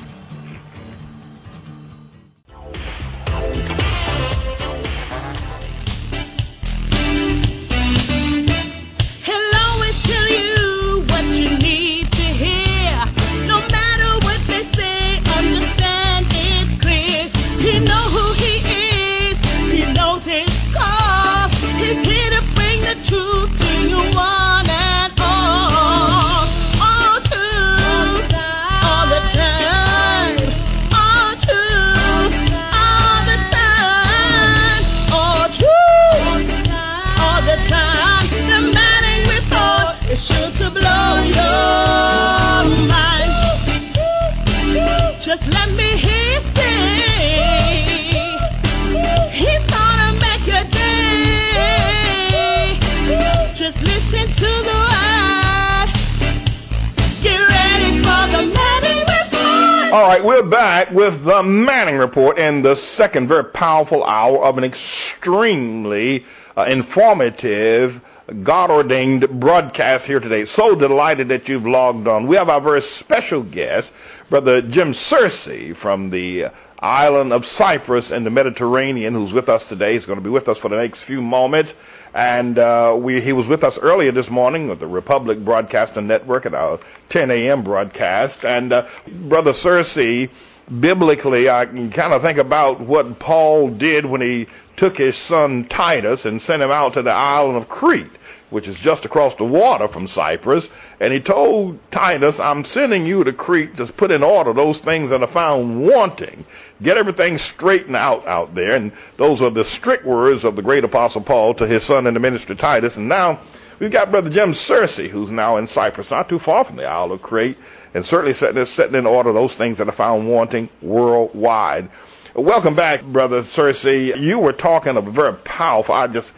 All right, we're back with the Manning Report in the second very powerful hour of an extremely informative, God-ordained broadcast here today. So delighted that you've logged on. We have our very special guest, Brother Jim Searcy from the island of Cyprus in the Mediterranean, who's with us today. He's going to be with us for the next few moments. And he was with us earlier this morning with the Republic Broadcasting Network at our 10 a.m. broadcast. And Brother Searcy, biblically, I can kind of think about what Paul did when he took his son Titus and sent him out to the island of Crete, which is just across the water from Cyprus. And he told Titus, I'm sending you to Crete to put in order those things that are found wanting. Get everything straightened out there. And those are the strict words of the great Apostle Paul to his son in the ministry, Titus. And now we've got Brother Jim Searcy, who's now in Cyprus, not too far from the Isle of Crete, and certainly setting in order those things that are found wanting worldwide. Welcome back, Brother Searcy. You were talking of a very powerful,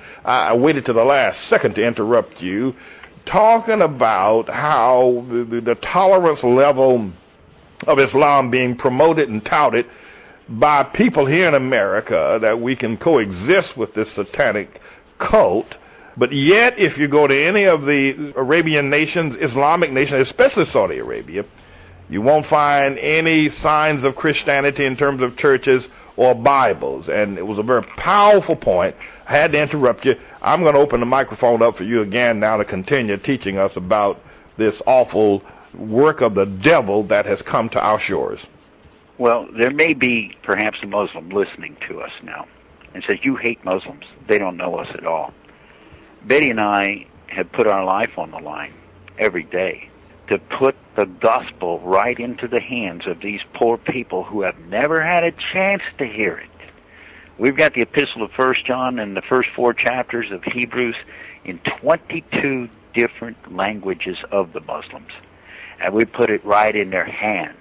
I waited to the last second to interrupt you, talking about how the tolerance level of Islam being promoted and touted by people here in America, that we can coexist with this satanic cult. But yet, if you go to any of the Arabian nations, Islamic nations, especially Saudi Arabia, you won't find any signs of Christianity in terms of churches or Bibles. And it was a very powerful point. I had to interrupt you. I'm going to open the microphone up for you again now to continue teaching us about this awful work of the devil that has come to our shores. Well, there may be perhaps a Muslim listening to us now and says, you hate Muslims. They don't know us at all. Betty and I have put our life on the line every day to put the gospel right into the hands of these poor people who have never had a chance to hear it. We've got the Epistle of 1 John and the first 4 chapters of Hebrews in 22 different languages of the Muslims, and we put it right in their hand.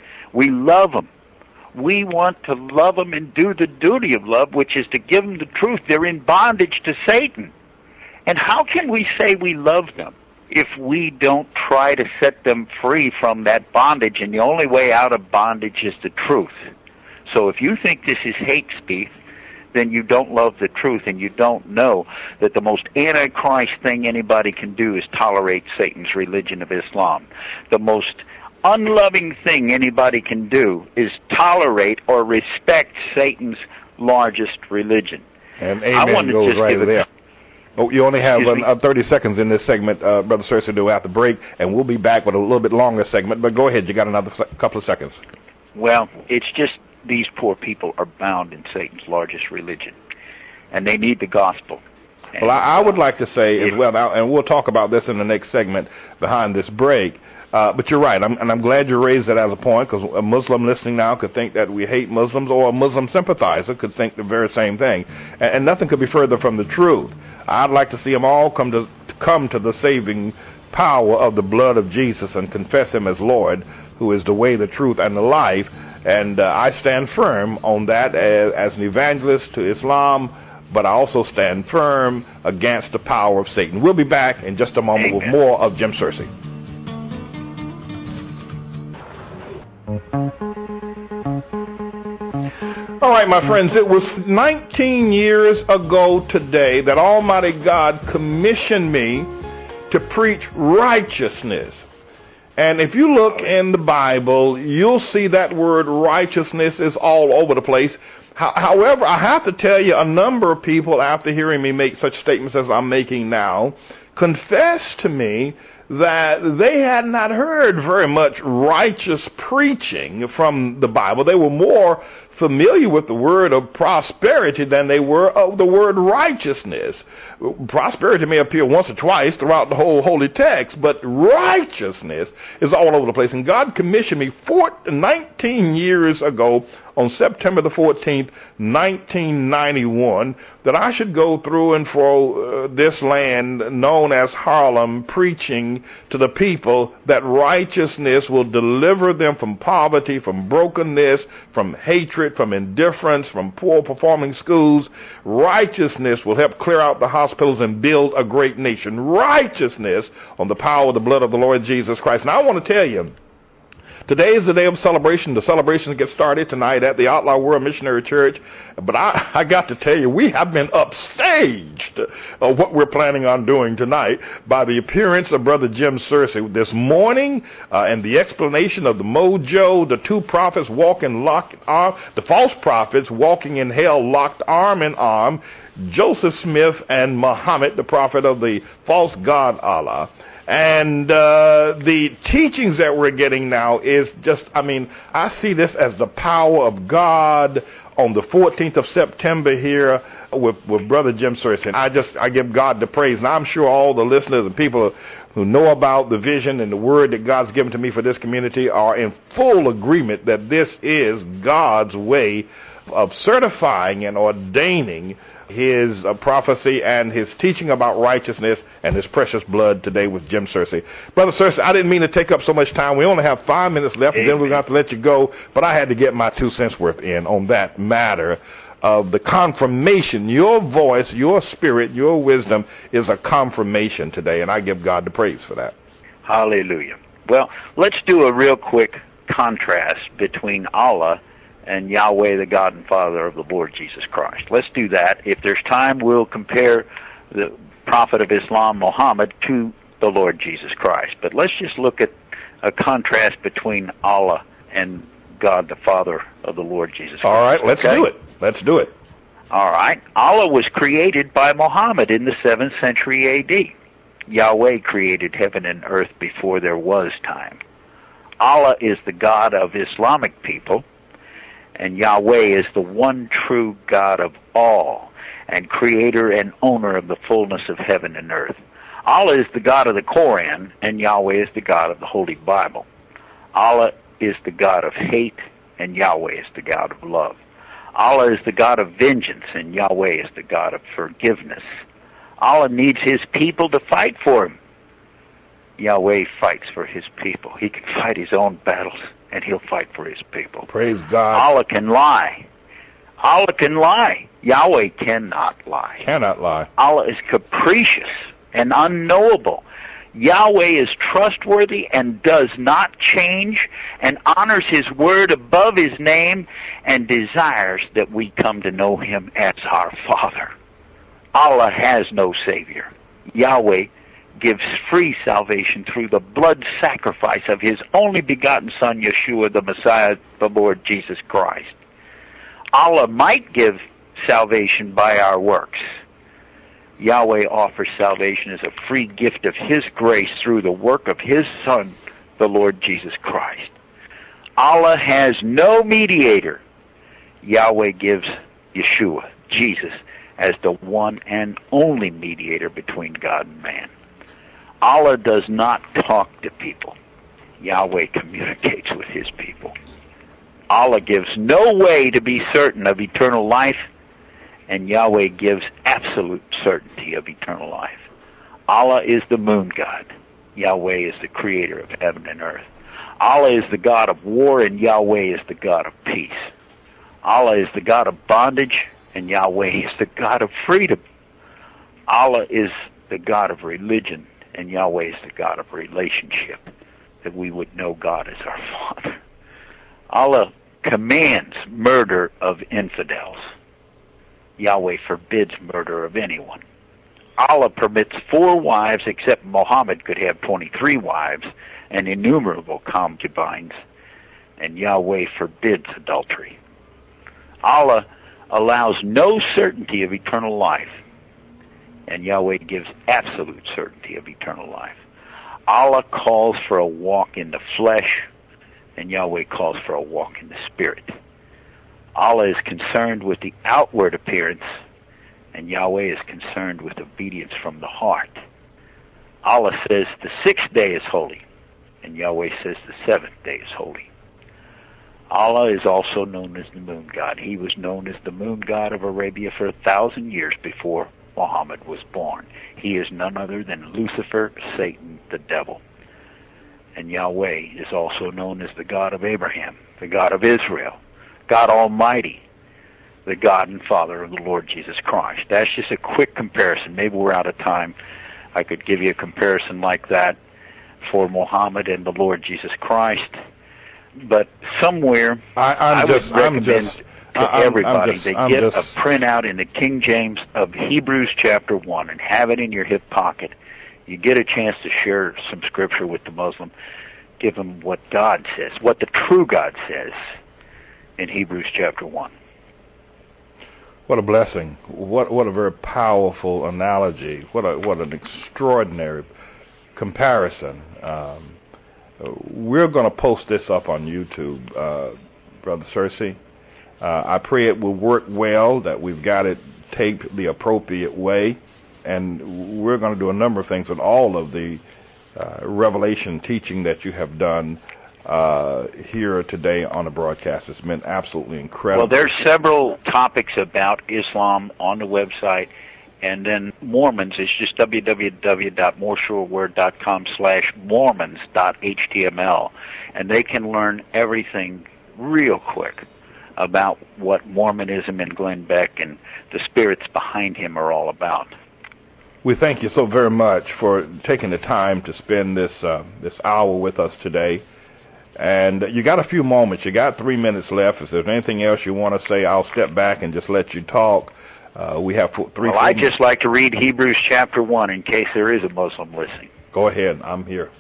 We love them. We want to love them and do the duty of love, which is to give them the truth. They're in bondage to Satan. And how can we say we love them if we don't try to set them free from that bondage? And the only way out of bondage is the truth. So if you think this is hate speech, then you don't love the truth, and you don't know that the most antichrist thing anybody can do is tolerate Satan's religion of Islam. The most unloving thing anybody can do is tolerate or respect Satan's largest religion. And amen goes right there. Oh, you only have 30 seconds in this segment, Brother Searcy, to have to break, and we'll be back with a little bit longer segment. But go ahead, you got another couple of seconds. Well, it's just these poor people are bound in Satan's largest religion, and they need the gospel. Well, I would like to say as well, and we'll talk about this in the next segment behind this break, but you're right, and I'm glad you raised that as a point, because a Muslim listening now could think that we hate Muslims, or a Muslim sympathizer could think the very same thing, and nothing could be further from the truth. I'd like to see them all come to the saving power of the blood of Jesus and confess him as Lord, who is the way, the truth, and the life. And I stand firm on that as an evangelist to Islam, but I also stand firm against the power of Satan. We'll be back in just a moment with more of Jim Searcy. All right, my friends, it was 19 years ago today that Almighty God commissioned me to preach righteousness. And if you look in the Bible, you'll see that word righteousness is all over the place. However, I have to tell you, a number of people, after hearing me make such statements as I'm making now, confessed to me that they had not heard very much righteous preaching from the Bible. They were more familiar with the word of prosperity than they were of the word righteousness. Prosperity may appear once or twice throughout the whole holy text, but righteousness is all over the place. And God commissioned me 19 years ago on September the 14th, 1991, that I should go through and fro this land known as Harlem, preaching to the people that righteousness will deliver them from poverty, from brokenness, from hatred, from indifference, from poor performing schools. Righteousness will help clear out the hospitals and build a great nation. Righteousness on the power of the blood of the Lord Jesus Christ. Now I want to tell you, today is the day of celebration. The celebrations get started tonight at the Outlaw World Missionary Church. But I got to tell you, we have been upstaged what we're planning on doing tonight by the appearance of Brother Jim Searcy this morning and the explanation of the mojo, the two prophets walking locked arm, the false prophets walking in hell locked arm in arm, Joseph Smith and Muhammad, the prophet of the false god Allah. And the teachings that we're getting now is just, I see this as the power of God on the 14th of September here with Brother Jim Searcy. And I give God the praise. And I'm sure all the listeners and people who know about the vision and the word that God's given to me for this community are in full agreement that this is God's way of certifying and ordaining his prophecy and his teaching about righteousness and his precious blood today with Jim Searcy. Brother Searcy, I didn't mean to take up so much time. We only have 5 minutes left, and then we're going to have to let you go. But I had to get my 2 cents worth in on that matter of the confirmation. Your voice, your spirit, your wisdom is a confirmation today, and I give God the praise for that. Hallelujah. Well, let's do a real quick contrast between Allah and Yahweh, the God and Father of the Lord Jesus Christ. Let's do that. If there's time, we'll compare the prophet of Islam, Muhammad, to the Lord Jesus Christ. But let's just look at a contrast between Allah and God, the Father of the Lord Jesus Christ. All right, let's do it. Let's do it. All right. Allah was created by Muhammad in the 7th century A.D. Yahweh created heaven and earth before there was time. Allah is the God of Islamic people, and Yahweh is the one true God of all, and creator and owner of the fullness of heaven and earth. Allah is the God of the Koran, and Yahweh is the God of the Holy Bible. Allah is the God of hate, and Yahweh is the God of love. Allah is the God of vengeance, and Yahweh is the God of forgiveness. Allah needs his people to fight for him. Yahweh fights for his people. He can fight his own battles, and he'll fight for his people. Praise God. Allah can lie. Allah can lie. Yahweh cannot lie. Cannot lie. Allah is capricious and unknowable. Yahweh is trustworthy and does not change, and honors his word above his name, and desires that we come to know him as our Father. Allah has no Savior. Yahweh gives free salvation through the blood sacrifice of his only begotten Son, Yeshua, the Messiah, the Lord Jesus Christ. Allah might give salvation by our works. Yahweh offers salvation as a free gift of his grace through the work of his Son, the Lord Jesus Christ. Allah has no mediator. Yahweh gives Yeshua, Jesus, as the one and only mediator between God and man. Allah does not talk to people. Yahweh communicates with his people. Allah gives no way to be certain of eternal life, and Yahweh gives absolute certainty of eternal life. Allah is the moon god. Yahweh is the creator of heaven and earth. Allah is the God of war, and Yahweh is the God of peace. Allah is the God of bondage, and Yahweh is the God of freedom. Allah is the God of religion, and Yahweh is the God of relationship, that we would know God as our Father. Allah commands murder of infidels. Yahweh forbids murder of anyone. Allah permits 4 wives, except Muhammad could have 23 wives and innumerable concubines, and Yahweh forbids adultery. Allah allows no certainty of eternal life, and Yahweh gives absolute certainty of eternal life. Allah calls for a walk in the flesh, and Yahweh calls for a walk in the spirit. Allah is concerned with the outward appearance, and Yahweh is concerned with obedience from the heart. Allah says the 6th day is holy, and Yahweh says the 7th day is holy. Allah is also known as the moon god. He was known as the moon god of Arabia for 1,000 years before Muhammad was born. He is none other than Lucifer, Satan, the devil. And Yahweh is also known as the God of Abraham, the God of Israel, God Almighty, the God and Father of the Lord Jesus Christ. That's just a quick comparison. Maybe we're out of time. I could give you a comparison like that for Muhammad and the Lord Jesus Christ. But somewhere, I would recommend to everybody they get a printout in the King James of Hebrews chapter 1 and have it in your hip pocket. You get a chance to share some scripture with the Muslim. Give them what God says, what the true God says in Hebrews chapter 1. What a blessing. What a very powerful analogy. What an extraordinary comparison. We're going to post this up on YouTube, Brother Searcy. I pray it will work well, that we've got it taped the appropriate way. And we're going to do a number of things with all of the revelation teaching that you have done here today on the broadcast. It's been absolutely incredible. Well, there's several topics about Islam on the website. And then Mormons is just www.moresureword.com/mormons.html. And they can learn everything real quick about what Mormonism and Glenn Beck and the spirits behind him are all about. We thank you so very much for taking the time to spend this hour with us today. And you got a few moments. You got 3 minutes left. If there's anything else you want to say, I'll step back and just let you talk. We have 3 Well, I'd just like to read Hebrews chapter 1 in case there is a Muslim listening. Go ahead. I'm here.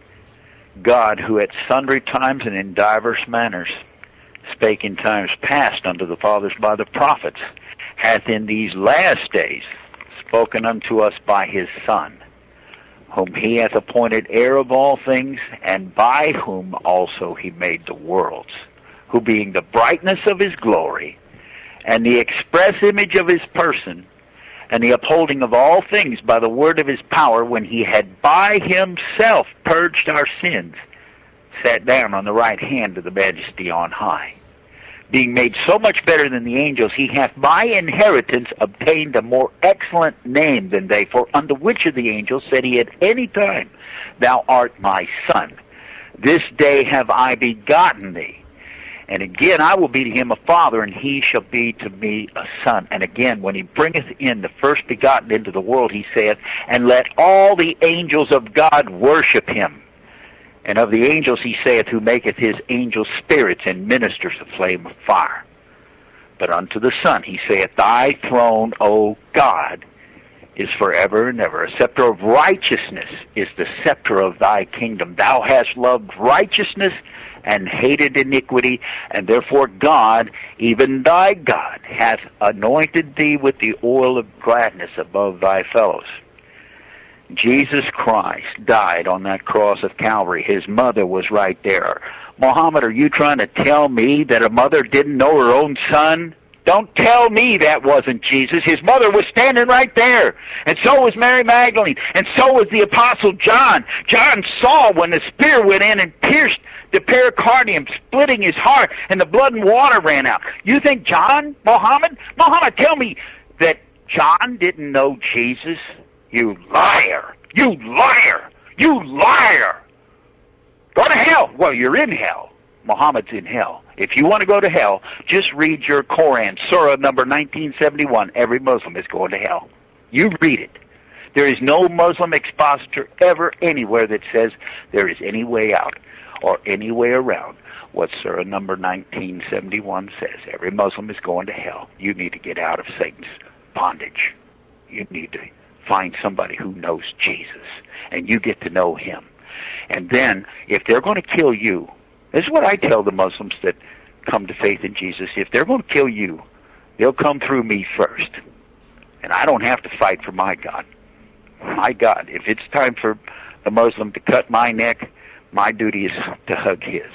God, who at sundry times and in divers manners spake in times past unto the fathers by the prophets, hath in these last days spoken unto us by his Son, whom he hath appointed heir of all things, and by whom also he made the worlds, who being the brightness of his glory, and the express image of his person, and the upholding of all things by the word of his power, when he had by himself purged our sins, sat down on the right hand of the majesty on high. Being made so much better than the angels, he hath by inheritance obtained a more excellent name than they. For unto which of the angels said he at any time, Thou art my son, this day have I begotten thee. And again, I will be to him a father, and he shall be to me a son. And again, when he bringeth in the first begotten into the world, he saith, And let all the angels of God worship him. And of the angels he saith, Who maketh his angels spirits and ministers a flame of fire. But unto the Son he saith, Thy throne, O God, is forever and ever. A scepter of righteousness is the scepter of thy kingdom. Thou hast loved righteousness and hated iniquity, and therefore God, even thy God, hath anointed thee with the oil of gladness above thy fellows. Jesus Christ died on that cross of Calvary. His mother was right there. Muhammad, are you trying to tell me that a mother didn't know her own son? Don't tell me that wasn't Jesus. His mother was standing right there. And so was Mary Magdalene. And so was the Apostle John. John saw when the spear went in and pierced the pericardium, splitting his heart, and the blood and water ran out. You think Muhammad, tell me that John didn't know Jesus? You liar. You liar. You liar. Go to hell. Well, you're in hell. Muhammad's in hell. If you want to go to hell, just read your Quran, Surah number 1971. Every Muslim is going to hell. You read it. There is no Muslim expositor ever anywhere that says there is any way out or any way around what Surah number 1971 says. Every Muslim is going to hell. You need to get out of Satan's bondage. You need to find somebody who knows Jesus, and you get to know him. And then, if they're going to kill you, this is what I tell the Muslims that come to faith in Jesus. If they're going to kill you, they'll come through me first. And I don't have to fight for my God. My God, if it's time for a Muslim to cut my neck, my duty is to hug his.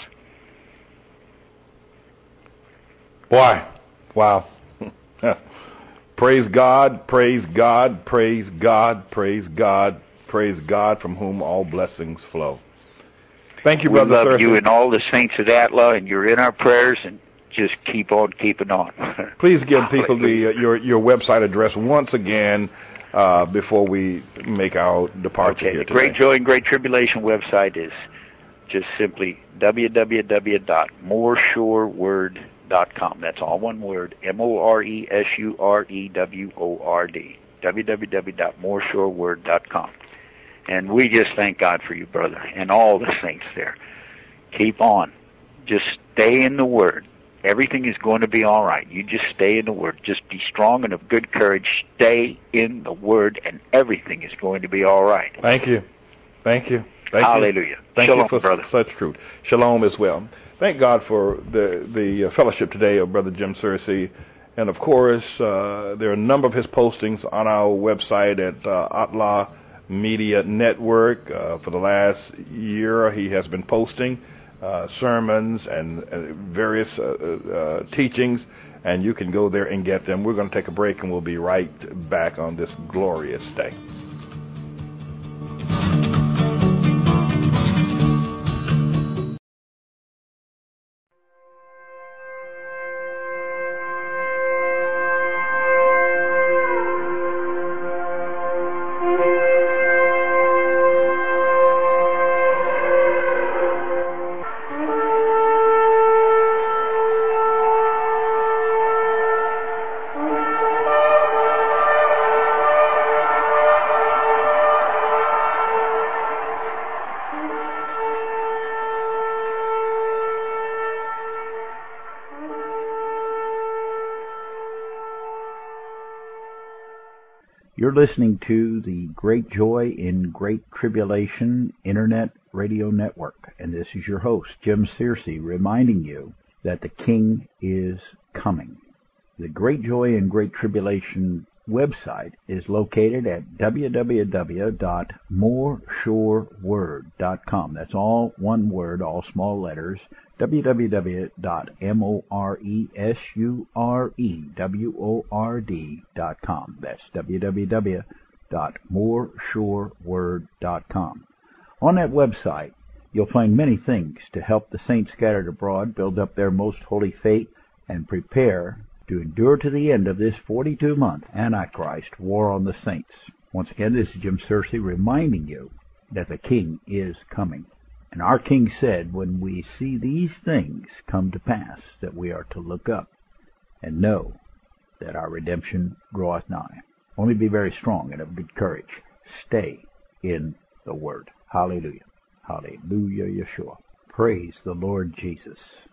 Why? Wow. Praise God, praise God, praise God, praise God, praise God, from whom all blessings flow. Thank you, Brother We love Searcy. you and all the saints of Allah, and you're in our prayers, and just keep on keeping on. Please give people your website address once again before we make our departure here the today. Great Joy and Great Tribulation website is just simply www.moreshoreword.com. That's all one word, MORESUREWORD, www.moreshoreword.com. And we just thank God for you, brother, and all the saints there. Keep on. Just stay in the Word. Everything is going to be all right. You just stay in the Word. Just be strong and of good courage. Stay in the Word, and everything is going to be all right. Thank you. Thank you. Thank Hallelujah. You. Thank Shalom, you for brother. such truth. Shalom as well. Thank God for the fellowship today of Brother Jim Searcy. And, of course, there are a number of his postings on our website at Atla Media Network. For the last year, he has been posting sermons and various teachings, and you can go there and get them. We're going to take a break, and we'll be right back on this glorious day. You're listening to the Great Joy in Great Tribulation Internet Radio Network, and this is your host, Jim Searcy, reminding you that the King is coming. The Great Joy in Great Tribulation website is located at www.moreshoreword.com. That's all one word, all small letters, www.moreshoreword.com. That's www.moreshoreword.com. On that website, you'll find many things to help the saints scattered abroad build up their most holy faith and prepare to endure to the end of this 42-month Antichrist war on the saints. Once again, this is Jim Searcy reminding you that the King is coming. And our King said, when we see these things come to pass, that we are to look up and know that our redemption draweth nigh. Only be very strong and of good courage. Stay in the Word. Hallelujah. Hallelujah, Yeshua. Praise the Lord Jesus.